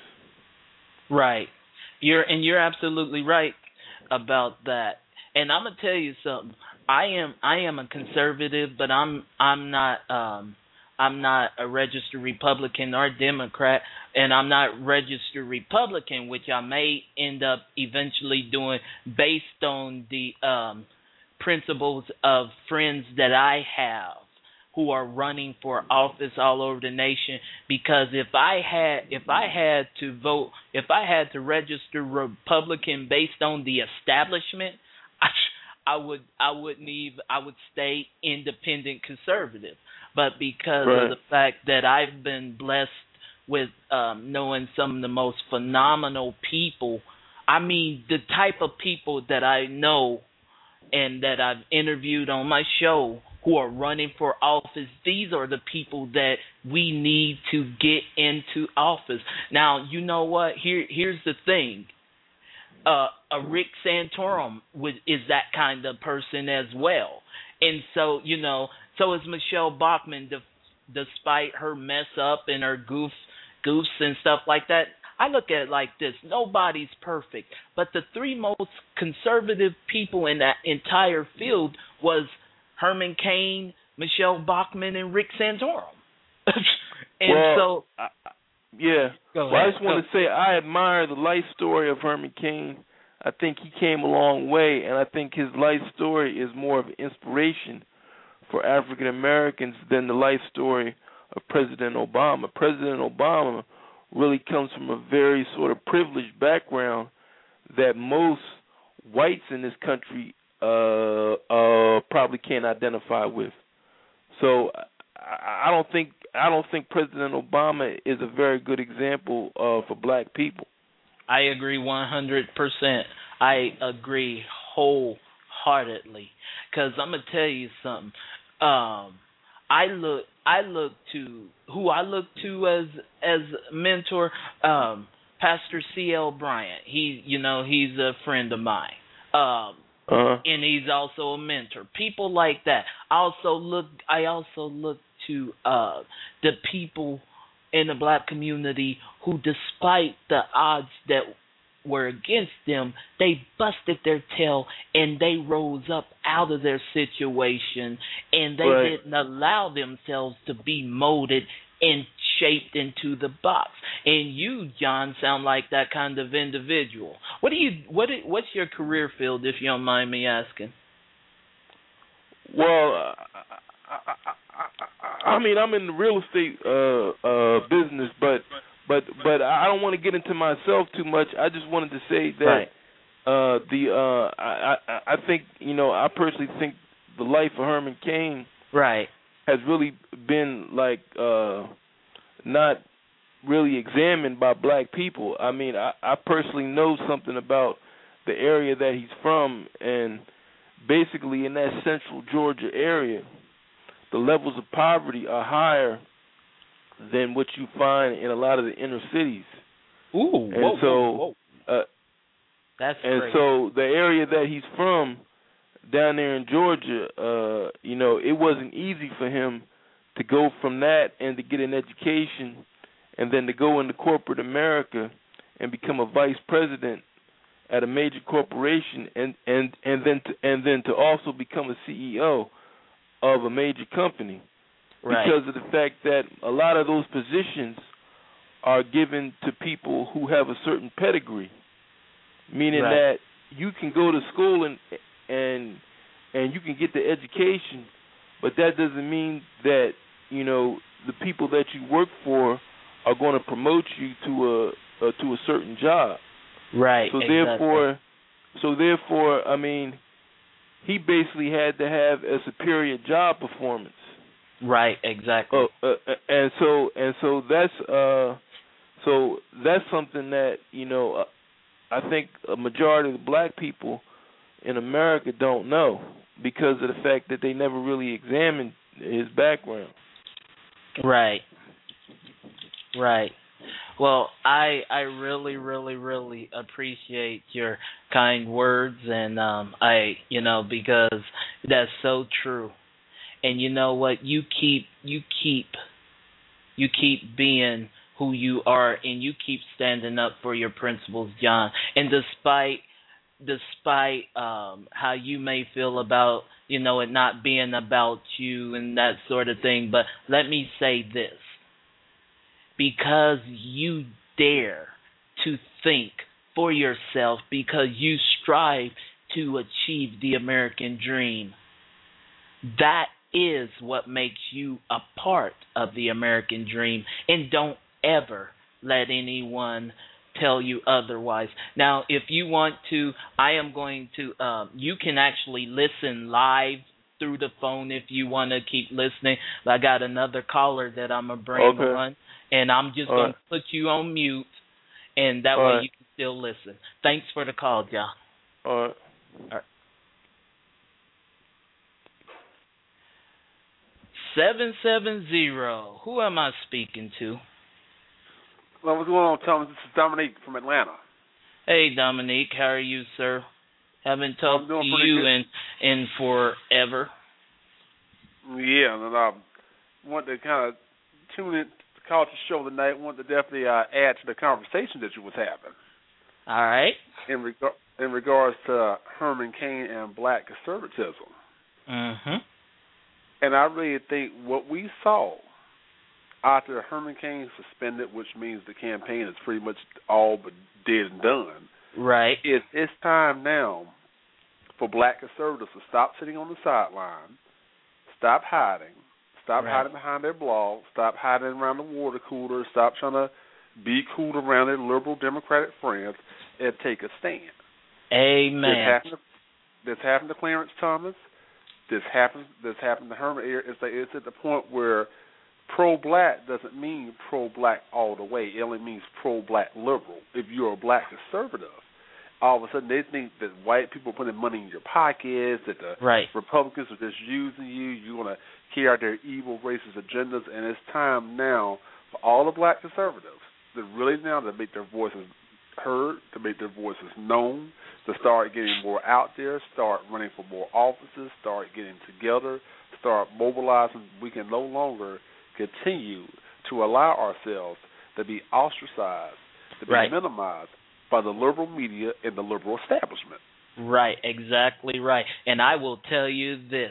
Right. You're and you're absolutely right about that. And I'm gonna tell you something. I am I am a conservative, but I'm I'm not um I'm not a registered Republican or Democrat, and I'm not registered Republican, which I may end up eventually doing based on the um principles of friends that I have who are running for office all over the nation. Because if I had if I had to vote, if I had to register Republican based on the establishment, I, I would I wouldn't even I would stay independent conservative. But because
right.
of the fact that I've been blessed with um, knowing some of the most phenomenal people, I mean the type of people that I know and that I've interviewed on my show who are running for office, these are the people that we need to get into office. Now, you know what? Here, here's the thing. Uh, a Rick Santorum was, is that kind of person as well. And so, you know, so is Michelle Bachmann, de- despite her mess up and her goof, goofs and stuff like that. I look at it like this. Nobody's perfect. But the three most conservative people in that entire field was Herman Cain, Michelle Bachmann, and Rick Santorum. and
well,
so...
I, yeah.
Go
well,
ahead.
I just want to say I admire the life story of Herman Cain. I think he came a long way, and I think his life story is more of an inspiration for African Americans than the life story of President Obama. President Obama really comes from a very sort of privileged background that most whites in this country uh, uh, probably can't identify with. So I, I don't think I don't think President Obama is a very good example uh, for black people.
I agree one hundred percent. I agree wholeheartedly. Because I'm going to tell you something. Um, I look I look to, who I look to as as mentor, um, Pastor C L Bryant. He, you know, he's a friend of mine. Um,
uh-huh.
And he's also a mentor. People like that. I also look, I also look to uh, the people in the black community who, despite the odds that were against them, they busted their tail and they rose up out of their situation, and they
right.
didn't allow themselves to be molded and shaped into the box. And you, John, sound like that kind of individual. What do you what what's your career field, if you don't mind me asking?
Well, uh, I, I, I, I mean, I'm in the real estate uh, uh, business, but but but I don't want to get into myself too much. I just wanted to say that
right.
uh, the uh, I, I I think you know I personally think the life of Herman Cain
right.
has really been like uh, not really examined by black people. I mean, I, I personally know something about the area that he's from, and basically in that central Georgia area, the levels of poverty are higher than what you find in a lot of the inner cities.
Ooh,
and
whoa,
so,
whoa, whoa.
Uh,
That's
and
crazy.
so the area that he's from, down there in Georgia, uh, you know, it wasn't easy for him to go from that and to get an education, and then to go into corporate America and become a vice president at a major corporation, and and and then to, and then to also become a C E O of a major company,
right.
because of the fact that a lot of those positions are given to people who have a certain pedigree, meaning
right.
that you can go to school and and and you can get the education, but that doesn't mean that you know the people that you work for are going to promote you to a, a to a certain job.
Right.
So
exactly.
therefore, so therefore, I mean, he basically had to have a superior job performance.
Right. Exactly.
Uh, uh, and so and so that's uh, so that's something that you know uh, I think a majority of the black people in America don't know, because of the fact that they never really examined his background.
Right. Right. Well, I I really really really appreciate your kind words, and um I you know because that's so true. And you know what? You keep you keep you keep being who you are, and you keep standing up for your principles, John. And despite despite um how you may feel about, you know, it not being about you and that sort of thing, but let me say this. Because you dare to think for yourself, because you strive to achieve the American dream, that is what makes you a part of the American dream. And don't ever let anyone tell you otherwise. Now, if you want to, I am going to, um, you can actually listen live through the phone if you want to keep listening. I got another caller that I'm going to bring
Okay.
on, and I'm just
All
going
right.
to put you on mute, and that
All
way
right.
you can still listen. Thanks for the call, John.
All right.
All right. seven seven zero. Who am I speaking to?
Well, what's going on, Thomas? This is Dominique from Atlanta.
Hey, Dominique. How are you, sir? Haven't talked
I'm
to
doing pretty
you
good.
in, in forever.
Yeah, and I want to kind of tune in, call the show tonight. Want to definitely uh, add to the conversation that you was having.
All right.
In, reg- in regards to Herman Cain and black conservatism.
Mm-hmm.
And I really think what we saw after Herman Cain suspended, which means the campaign is pretty much all but dead and done,
right,
is it's time now for black conservatives to stop sitting on the sideline, stop hiding, stop
right.
hiding behind their blog, stop hiding around the water cooler, stop trying to be cool around their liberal Democratic friends, and take a stand.
Amen.
This happened to, this happened to Clarence Thomas. This happened. This happened to Herman. It's, like, it's at the point where pro-black doesn't mean pro-black all the way. It only means pro-black liberal. If you're a black conservative, all of a sudden they think that white people are putting money in your pockets, that the
right.
Republicans are just using you. You're going to carry out their evil racist agendas, and it's time now for all the black conservatives to really now to make their voices heard, to make their voices known, to start getting more out there, start running for more offices, start getting together, start mobilizing. We can no longer continue to allow ourselves to be ostracized, to be
right.
minimized by the liberal media and the liberal establishment.
Right, exactly right. And I will tell you this.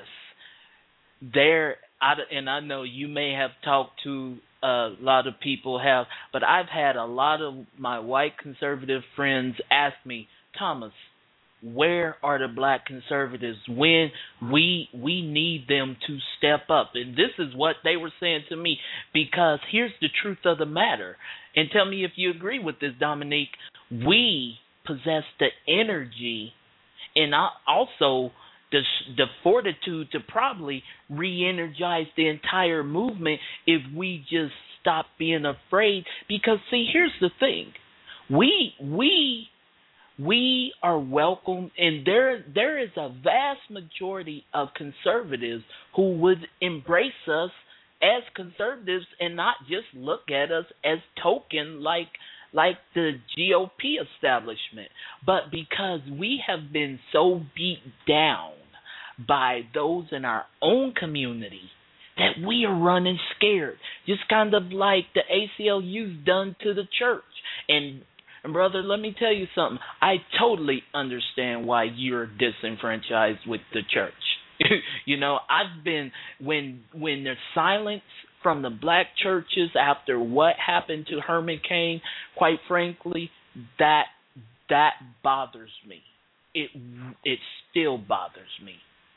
There, I, and I know you may have talked to a lot of people have, but I've had a lot of my white conservative friends ask me, Thomas, where are the black conservatives when we we need them to step up? And this is what they were saying to me, because here's the truth of the matter. And tell me if you agree with this, Dominique. We possess the energy and also the, the fortitude to probably re-energize the entire movement if we just stop being afraid. Because, see, here's the thing. We we we are welcome, and there there is a vast majority of conservatives who would embrace us as conservatives and not just look at us as token like like the G O P establishment. But because we have been so beat down by those in our own community that we are running scared, just kind of like the A C L U's done to the church. And, and brother, let me tell you something. I totally understand why you're disenfranchised with the church. You know, I've been, when when there's silence from the black churches after what happened to Herman Cain, quite frankly, that that bothers me. It it still bothers me.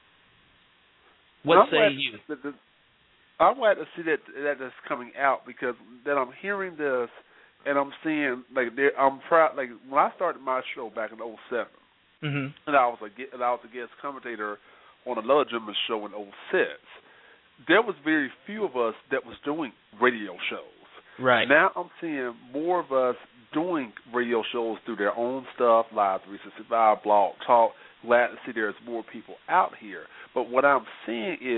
What
I'm
say
glad
you?
that the, I'm glad to see that that that's coming out, because that I'm hearing this and I'm seeing, like, I'm proud. Like, when I started my show back in oh seven,
mm-hmm.
and I was a and I was a guest commentator on another gentleman's show in oh six, there was very few of us that was doing radio shows.
Right.
Now I'm seeing more of us doing radio shows through their own stuff, Live three sixty-five, Blog Talk. Glad to see there's more people out here. But what I'm seeing is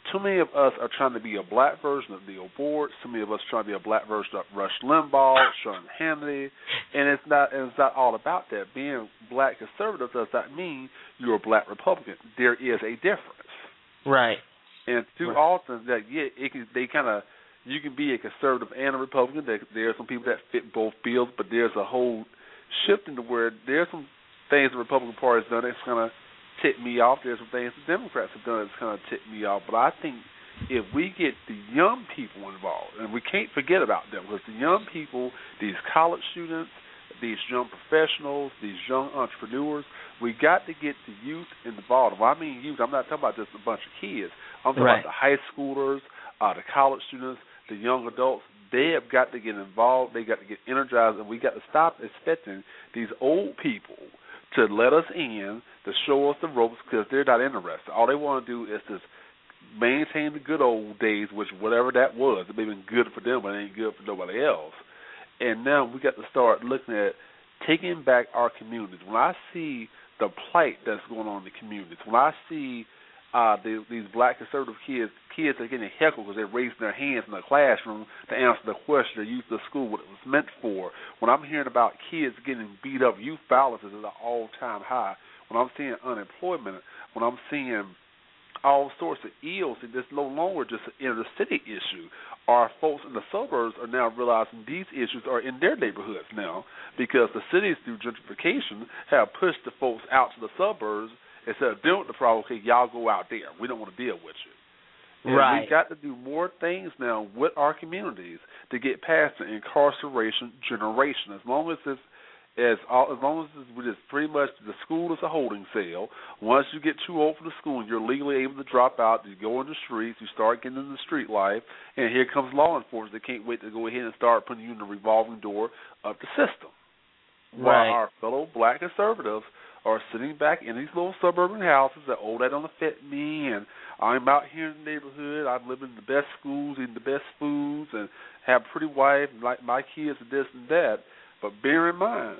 too many of us are trying to be a black version of Neil Board. Too many of us are trying to be a black version of Rush Limbaugh, Sean Hannity, and it's not. And it's not all about that. Being black conservative does not mean you're a black Republican. There is a difference.
Right.
And too
right.
often that yeah, it can, they kind of you can be a conservative and a Republican. There, there are some people that fit both bills, but there's a whole shift into where there's some things the Republican Party has done that's kind of tick me off. There's some things the Democrats have done that's kind of tick me off. But I think if we get the young people involved, and we can't forget about them, because the young people, these college students, these young professionals, these young entrepreneurs, we got to get the youth involved. When I mean youth, I'm not talking about just a bunch of kids. I'm talking
right.
about the high schoolers, uh, the college students, the young adults. They have got to get involved. They got to get energized, and we got to stop expecting these old people to let us in, to show us the ropes, because they're not interested. All they want to do is just maintain the good old days, which whatever that was, it may have been good for them, but it ain't good for nobody else. And now we got to start looking at taking back our communities. When I see the plight that's going on in the communities, when I see uh, the, these black conservative kids, kids are getting heckled because they're raising their hands in the classroom to answer the question or use the school what it was meant for. When I'm hearing about kids getting beat up, youth violence is at an all-time high. When I'm seeing unemployment, when I'm seeing all sorts of ills, and it's no longer just an inner-city issue. Our folks in the suburbs are now realizing these issues are in their neighborhoods now, because the cities, through gentrification, have pushed the folks out to the suburbs. Instead of dealing with the problem, okay, y'all go out there. We don't want to deal with you. And
right.
we've got to do more things now with our communities to get past the incarceration generation. As long as it's as all, as long as it's just pretty much the school is a holding cell. Once you get too old for the school and you're legally able to drop out, you go in the streets, you start getting into the street life, and here comes law enforcement. They can't wait to go ahead and start putting you in the revolving door of the system.
Right.
While our fellow black conservatives are sitting back in these little suburban houses that, oh, that don't affect me, and I'm out here in the neighborhood, I'm living in the best schools, eating the best foods, and have a pretty wife, and like my kids and this and that. But bear in mind,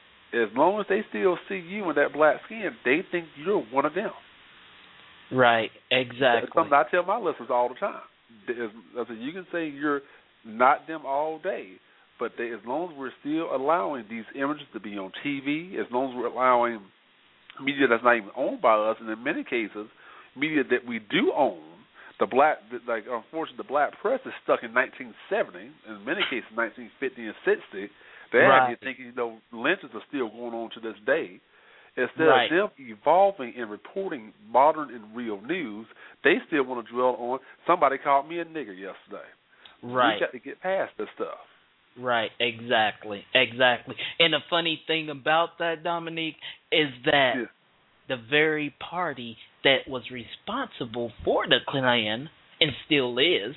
as long as they still see you in that black skin, they think you're one of them.
Right, exactly.
That's something I tell my listeners all the time. I said, you can say you're not them all day, but they, as long as we're still allowing these images to be on T V, as long as we're allowing media that's not even owned by us, and in many cases, media that we do own, the black, like unfortunately, the black press is stuck in nineteen seventy, in many cases nineteen fifty and sixty. They
right.
have you thinking, you know, lynchings are still going on to this day. Instead
right.
of them evolving and reporting modern and real news, they still want to dwell on, somebody called me a nigger yesterday.
Right.
We got to get past this stuff.
Right, exactly, exactly. And the funny thing about that, Dominique, is that
yeah.
the very party that was responsible for the Klan, and still is,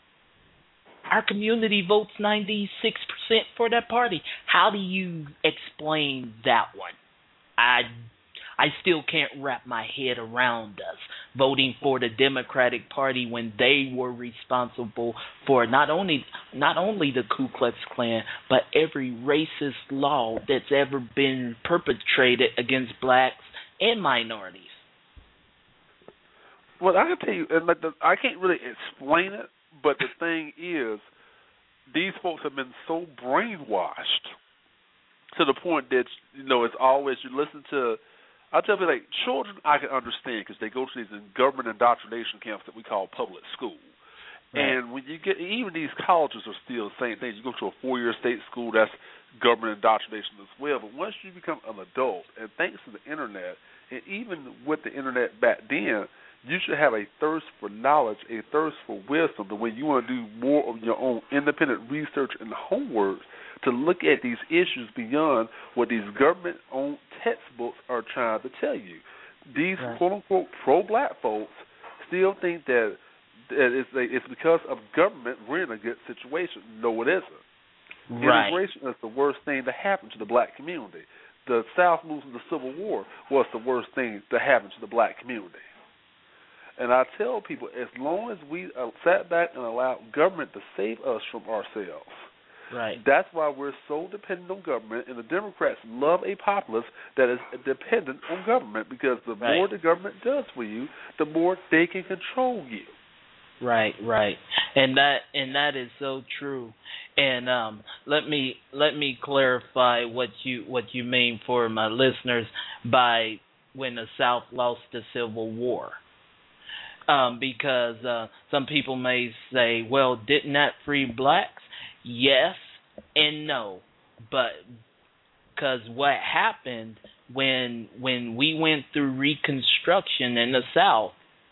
our community votes ninety-six percent for that party. How do you explain that one? I I still can't wrap my head around us voting for the Democratic Party when they were responsible for not only not only the Ku Klux Klan, but every racist law that's ever been perpetrated against blacks and minorities.
Well, I can tell you, and I can't really explain it, but the thing is, these folks have been so brainwashed to the point that, you know, it's always, you listen to, I tell you, like, children I can understand because they go to these government indoctrination camps that we call public school. Right. And when you get, even these colleges are still the same thing. You go to a four-year state school, that's government indoctrination as well. But once you become an adult, and thanks to the Internet, and even with the Internet back then, you should have a thirst for knowledge, a thirst for wisdom, the way you want to do more of your own independent research and homework to look at these issues beyond what these government-owned textbooks are trying to tell you. These right. quote-unquote pro-black folks still think that, that it's, it's because of government we're in a good situation. No, it isn't.
Right.
Immigration is the worst thing to happen to the black community. The South losing the Civil War was the worst thing to happen to the black community. And I tell people, as long as we uh, sat back and allowed government to save us from ourselves,
right.
that's why we're so dependent on government, and the Democrats love a populace that is dependent on government, because the
right.
more the government does for you, the more they can control you.
Right, right, and that and that is so true. And um, let me let me clarify what you what you mean for my listeners by when the South lost the Civil War, um, because uh, some people may say, well, didn't that free blacks? Yes and no, but because what happened when when we went through Reconstruction in the South,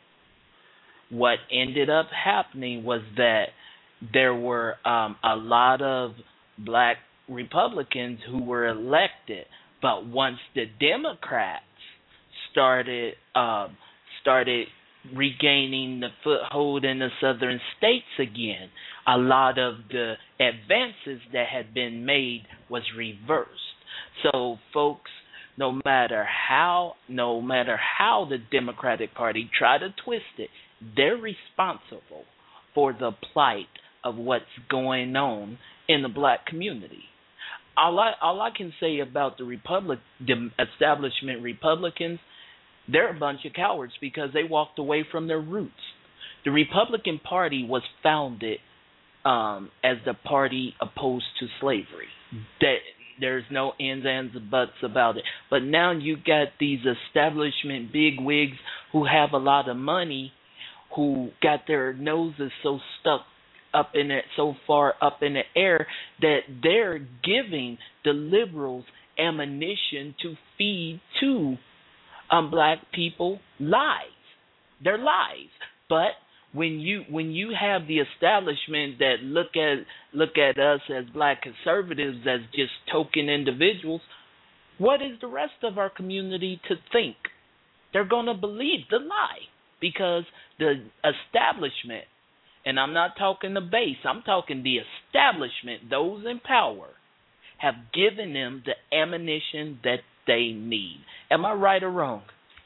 what ended up happening was that there were um, a lot of black Republicans who were elected, but once the Democrats started um, started regaining the foothold in the southern states again, a lot of the advances that had been made was reversed. So, folks, no matter how no matter how the Democratic Party try to twist it, they're responsible for the plight of what's going on in the black community. All I, all I can say about the Republic, the establishment Republicans, they're a bunch of cowards because they walked away from their roots. The Republican Party was founded um, as the party opposed to slavery. That there's no ands, ands, buts about it. But now you got these establishment bigwigs who have a lot of money, who got their noses so stuck up in it, so far up in the air that they're giving the liberals ammunition to feed to um, black people lies. They're lies. But when you when you have the establishment that look at look at us as black conservatives as just token individuals, what is the rest of our community to think? They're going to believe the lie because the establishment, and I'm not talking the base, I'm talking the establishment, those in power, have given them the ammunition that they need. Am I right or wrong?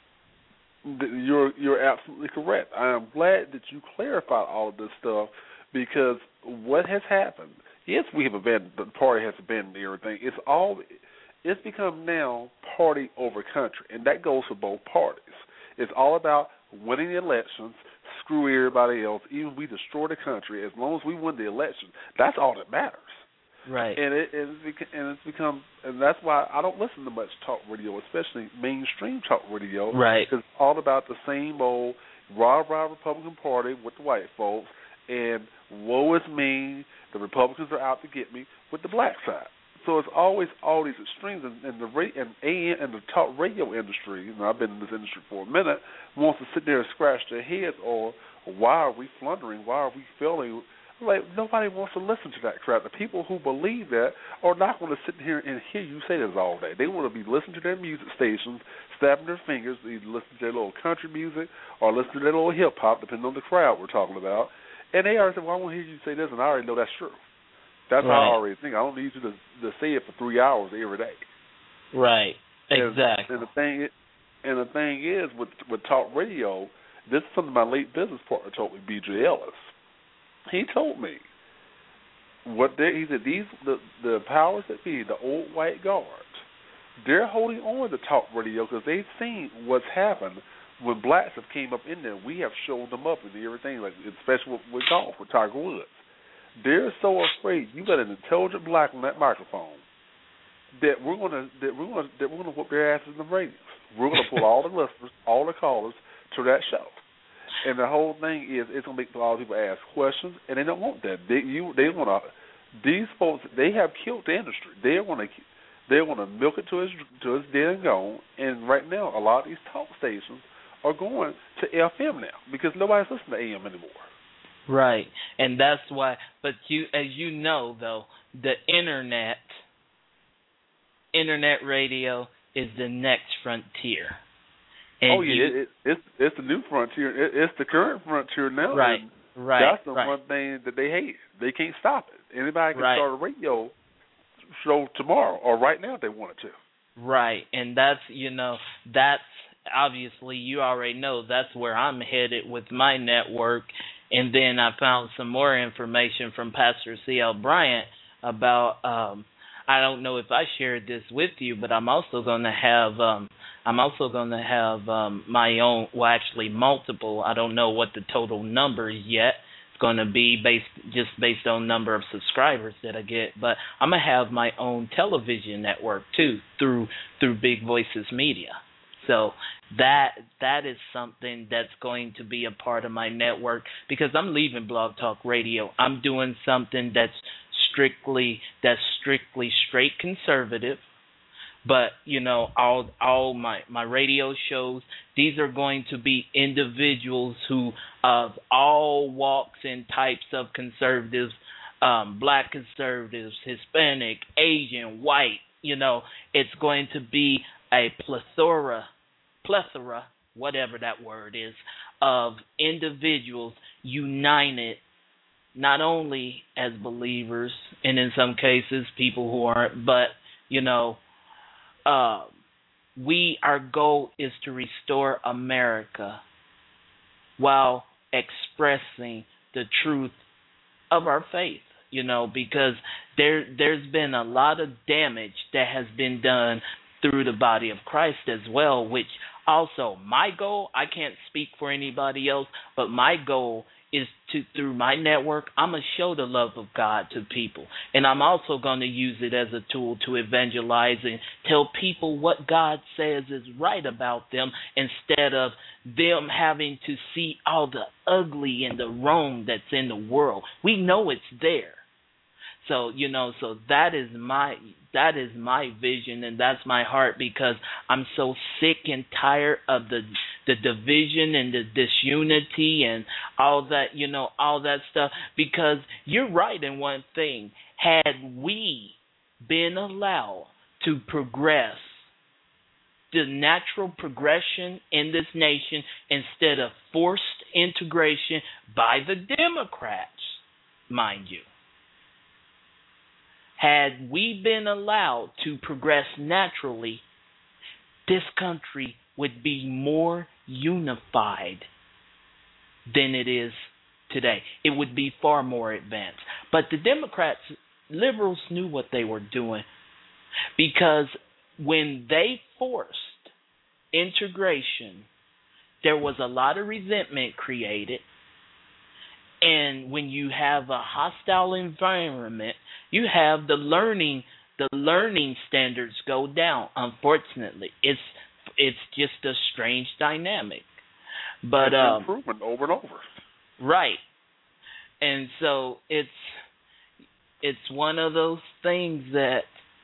You're you're absolutely correct. I am glad that you clarified all of this stuff because what has happened, yes, we have abandoned, the party has abandoned everything. It's all, it's become now party over country, and that goes for both parties. It's all about winning the elections, screw everybody else, even if we destroy the country, as long as we win the election, that's all that matters.
Right.
And it and it's, and it's become, and that's why I don't listen to much talk radio, especially mainstream talk radio.
Right.
Because it's all about the same old rah-rah Republican Party with the white folks, and woe is me, the Republicans are out to get me with the black side. So it's always all these extremes, and, and the and A M and the talk radio industry, and I've been in this industry for a minute, wants to sit there and scratch their heads, or why are we floundering? Why are we failing? Like, nobody wants to listen to that crap. The people who believe that are not going to sit here and hear you say this all day. They want to be listening to their music stations, snapping their fingers, either listen to their little country music or listen to their little hip-hop, depending on the crowd we're talking about. And they already say, well, I want to hear you say this, and I already know that's true. That's right. How I already think. I don't need you to, to say it for three hours every day.
Right. Exactly.
And, and the thing, and the thing is, with with talk radio, this is something my late business partner told me, B J Ellis. He told me what they, he said these the the powers that be, the old white guards, they're holding on to talk radio because they've seen what's happened when blacks have came up in there. We have shown them up and everything, like especially with, with golf with Tiger Woods. They're so afraid. You got an intelligent black on that microphone that we're gonna that we're gonna that we're gonna whoop their asses in the ratings. We're gonna pull all the listeners, all the callers to that show. And the whole thing is, it's gonna make a lot of people ask questions, and they don't want that. They you they wanna these folks they have killed the industry. They wanna they wanna milk it to its to its dead and gone. And right now, a lot of these talk stations are going to F M now because nobody's listening to A M anymore.
Right, and that's why. But you, as you know, though, the internet, internet radio is the next frontier. And
oh yeah,
you,
it, it, it's it's the new frontier. It, it's the current frontier now.
Right, right.
That's the
right.
one thing that they hate. They can't stop it. Anybody can
right.
start a radio show tomorrow or right now if they wanted to.
Right, and that's you know that's obviously you already know that's where I'm headed with my network. And then I found some more information from Pastor C L Bryant about um, I don't know if I shared this with you, but I'm also going to have um, I'm also going to have um, my own. Well, actually, multiple. I don't know what the total number is yet. It's going to be based just based on number of subscribers that I get. But I'm gonna have my own television network too through through Big Voices Media. So that that is something that's going to be a part of my network because I'm leaving Blog Talk Radio. I'm doing something that's strictly that's strictly straight conservative. But, you know, all all my, my radio shows, these are going to be individuals who of all walks and types of conservatives, um, black conservatives, Hispanic, Asian, white, you know, it's going to be a plethora plethora, whatever that word is, of individuals united not only as believers and in some cases people who aren't, but, you know, uh, we, our goal is to restore America while expressing the truth of our faith, you know, because there, there's been a lot of damage that has been done through the body of Christ as well, which also my goal, I can't speak for anybody else, but my goal is to, through my network, I'm going to show the love of God to people. And I'm also going to use it as a tool to evangelize and tell people what God says is right about them instead of them having to see all the ugly and the wrong that's in the world. We know it's there. So, you know, so that is my that is my vision and that's my heart because I'm so sick and tired of the the division and the disunity and all that, you know, all that stuff. Because you're right in one thing. Had we been allowed to progress, the natural progression in this nation instead of forced integration by the Democrats, mind you. Had we been allowed to progress naturally, this country would be more unified than it is today. It would be far more advanced. But the Democrats, liberals knew what they were doing because when they forced integration, there was a lot of resentment created. And when you have a hostile environment, you have the learning the learning standards go down. Unfortunately, it's it's just a strange dynamic. But
it's
um,
improvement over and over.
Right. And so it's it's one of those things that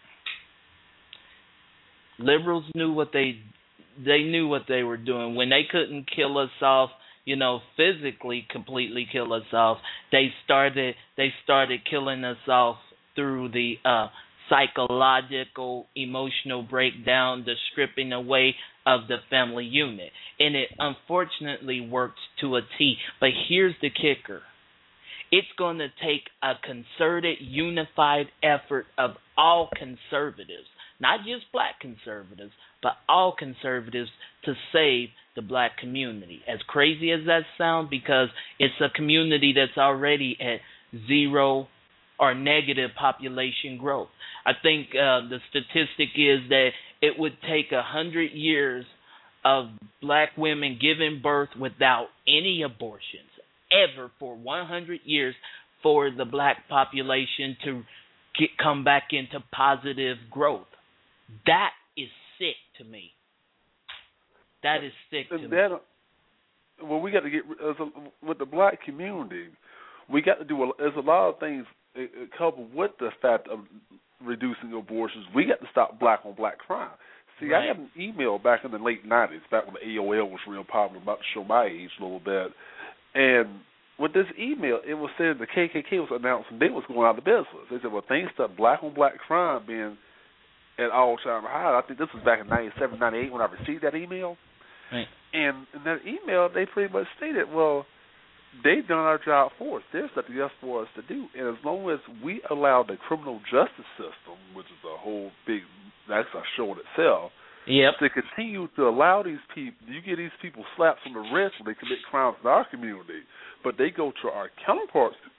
liberals knew what they they knew what they were doing when they couldn't kill us off. You know, physically completely kill us off. They started they started killing us off through the uh, psychological, emotional breakdown, the stripping away of the family unit. And it unfortunately works to a T. But here's the kicker. It's going to take a concerted, unified effort of all conservatives, not just black conservatives, but all conservatives to save the black community. As crazy as that sounds, because it's a community that's already at zero or negative population growth. I think uh, the statistic is that it would take a hundred years of black women giving birth without any abortions ever for one hundred years for the black population to get, come back into positive growth. That is sick to me. That is sick to
and
me.
That, well, we got to get as a, with the black community. We got to do. A, there's a lot of things coupled with the fact of reducing abortions. We got to stop black on black crime. See,
right.
I had an email back in the late nineties, back when the A O L was real popular, about to show my age a little bit. And with this email, it was saying the K K K was announcing they was going out of business. They said, well, thanks to black on black crime being at all-time high. I think this was back in ninety-seven, ninety-eight when I received that email.
Right.
And in that email, they pretty much stated, well, they've done our job for us. There's nothing else for us to do. And as long as we allow the criminal justice system, which is a whole big, that's a show in itself,
yep.
to continue to allow these people, you get these people slaps on the wrist when they commit crimes in our community, but they go to our counterparts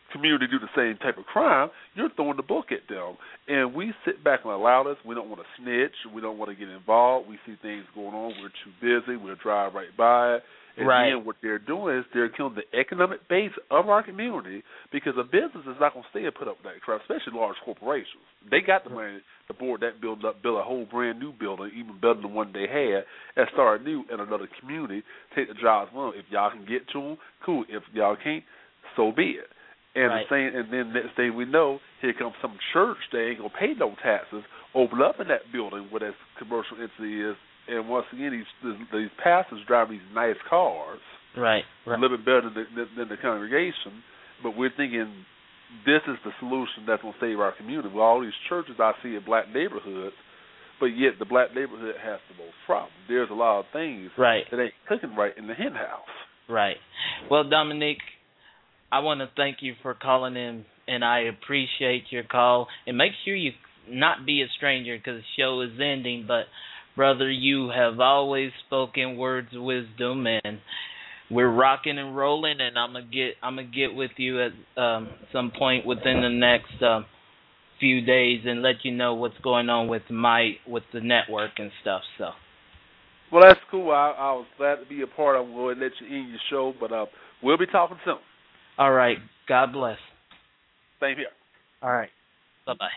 community do the same type of crime, you're throwing the book at them. And we sit back and allow this. We don't want to snitch. We don't want to get involved. We see things going on. We're too busy. We'll drive right by it. And
right.
then what they're doing is they're killing the economic base of our community because a business is not going to stay and put up with that crap, especially large corporations. They got the money to board that building up, build a whole brand new building, even better than the one they had, and start new in another community, take the jobs from them. If y'all can get to them, cool. If y'all can't, so be it. And
right.
the same, and then next thing we know, here comes some church that ain't going to pay no taxes, open up in that building where that commercial entity is. And once again, these these pastors drive these nice cars,
right, right.
living better than the, than the congregation. But we're thinking this is the solution that's going to save our community. Well, all these churches I see in black neighborhoods, but yet the black neighborhood has the most problems. There's a lot of things
right.
that ain't cooking right in the hen house.
Right. Well, Dominique, I want to thank you for calling in, and I appreciate your call. And make sure you not be a stranger because the show is ending, but brother, you have always spoken words of wisdom, and we're rocking and rolling. And I'm gonna get, I'm gonna get with you at um, some point within the next uh, few days and let you know what's going on with my, with the network and stuff. So.
Well, that's cool. I, I was glad to be a part. I'm going to let you in your show, but uh, we'll be talking soon.
All right. God bless.
Same here.
All right. Bye bye.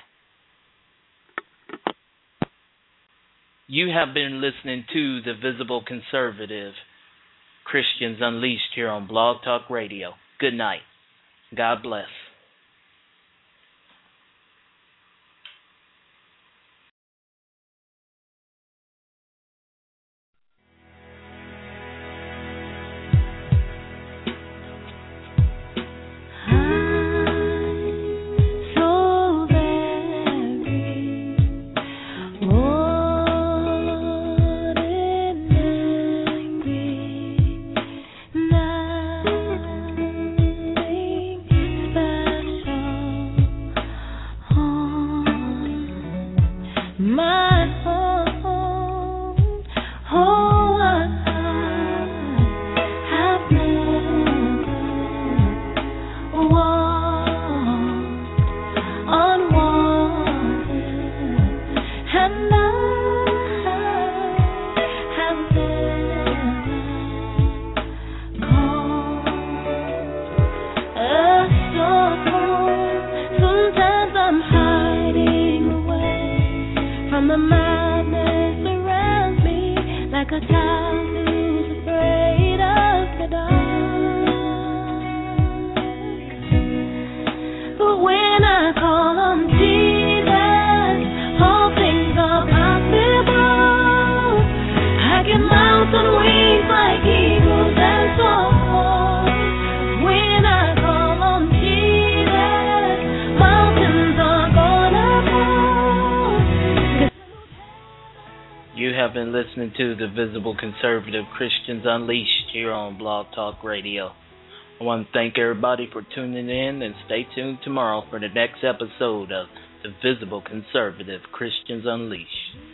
You have been listening to The Visible Conservative, Christians Unleashed here on Blog Talk Radio. Good night. God bless. Listening to The Visible Conservative, Christians Unleashed here on Blog Talk Radio. I want to thank everybody for tuning in and stay tuned tomorrow for the next episode of The Visible Conservative, Christians Unleashed.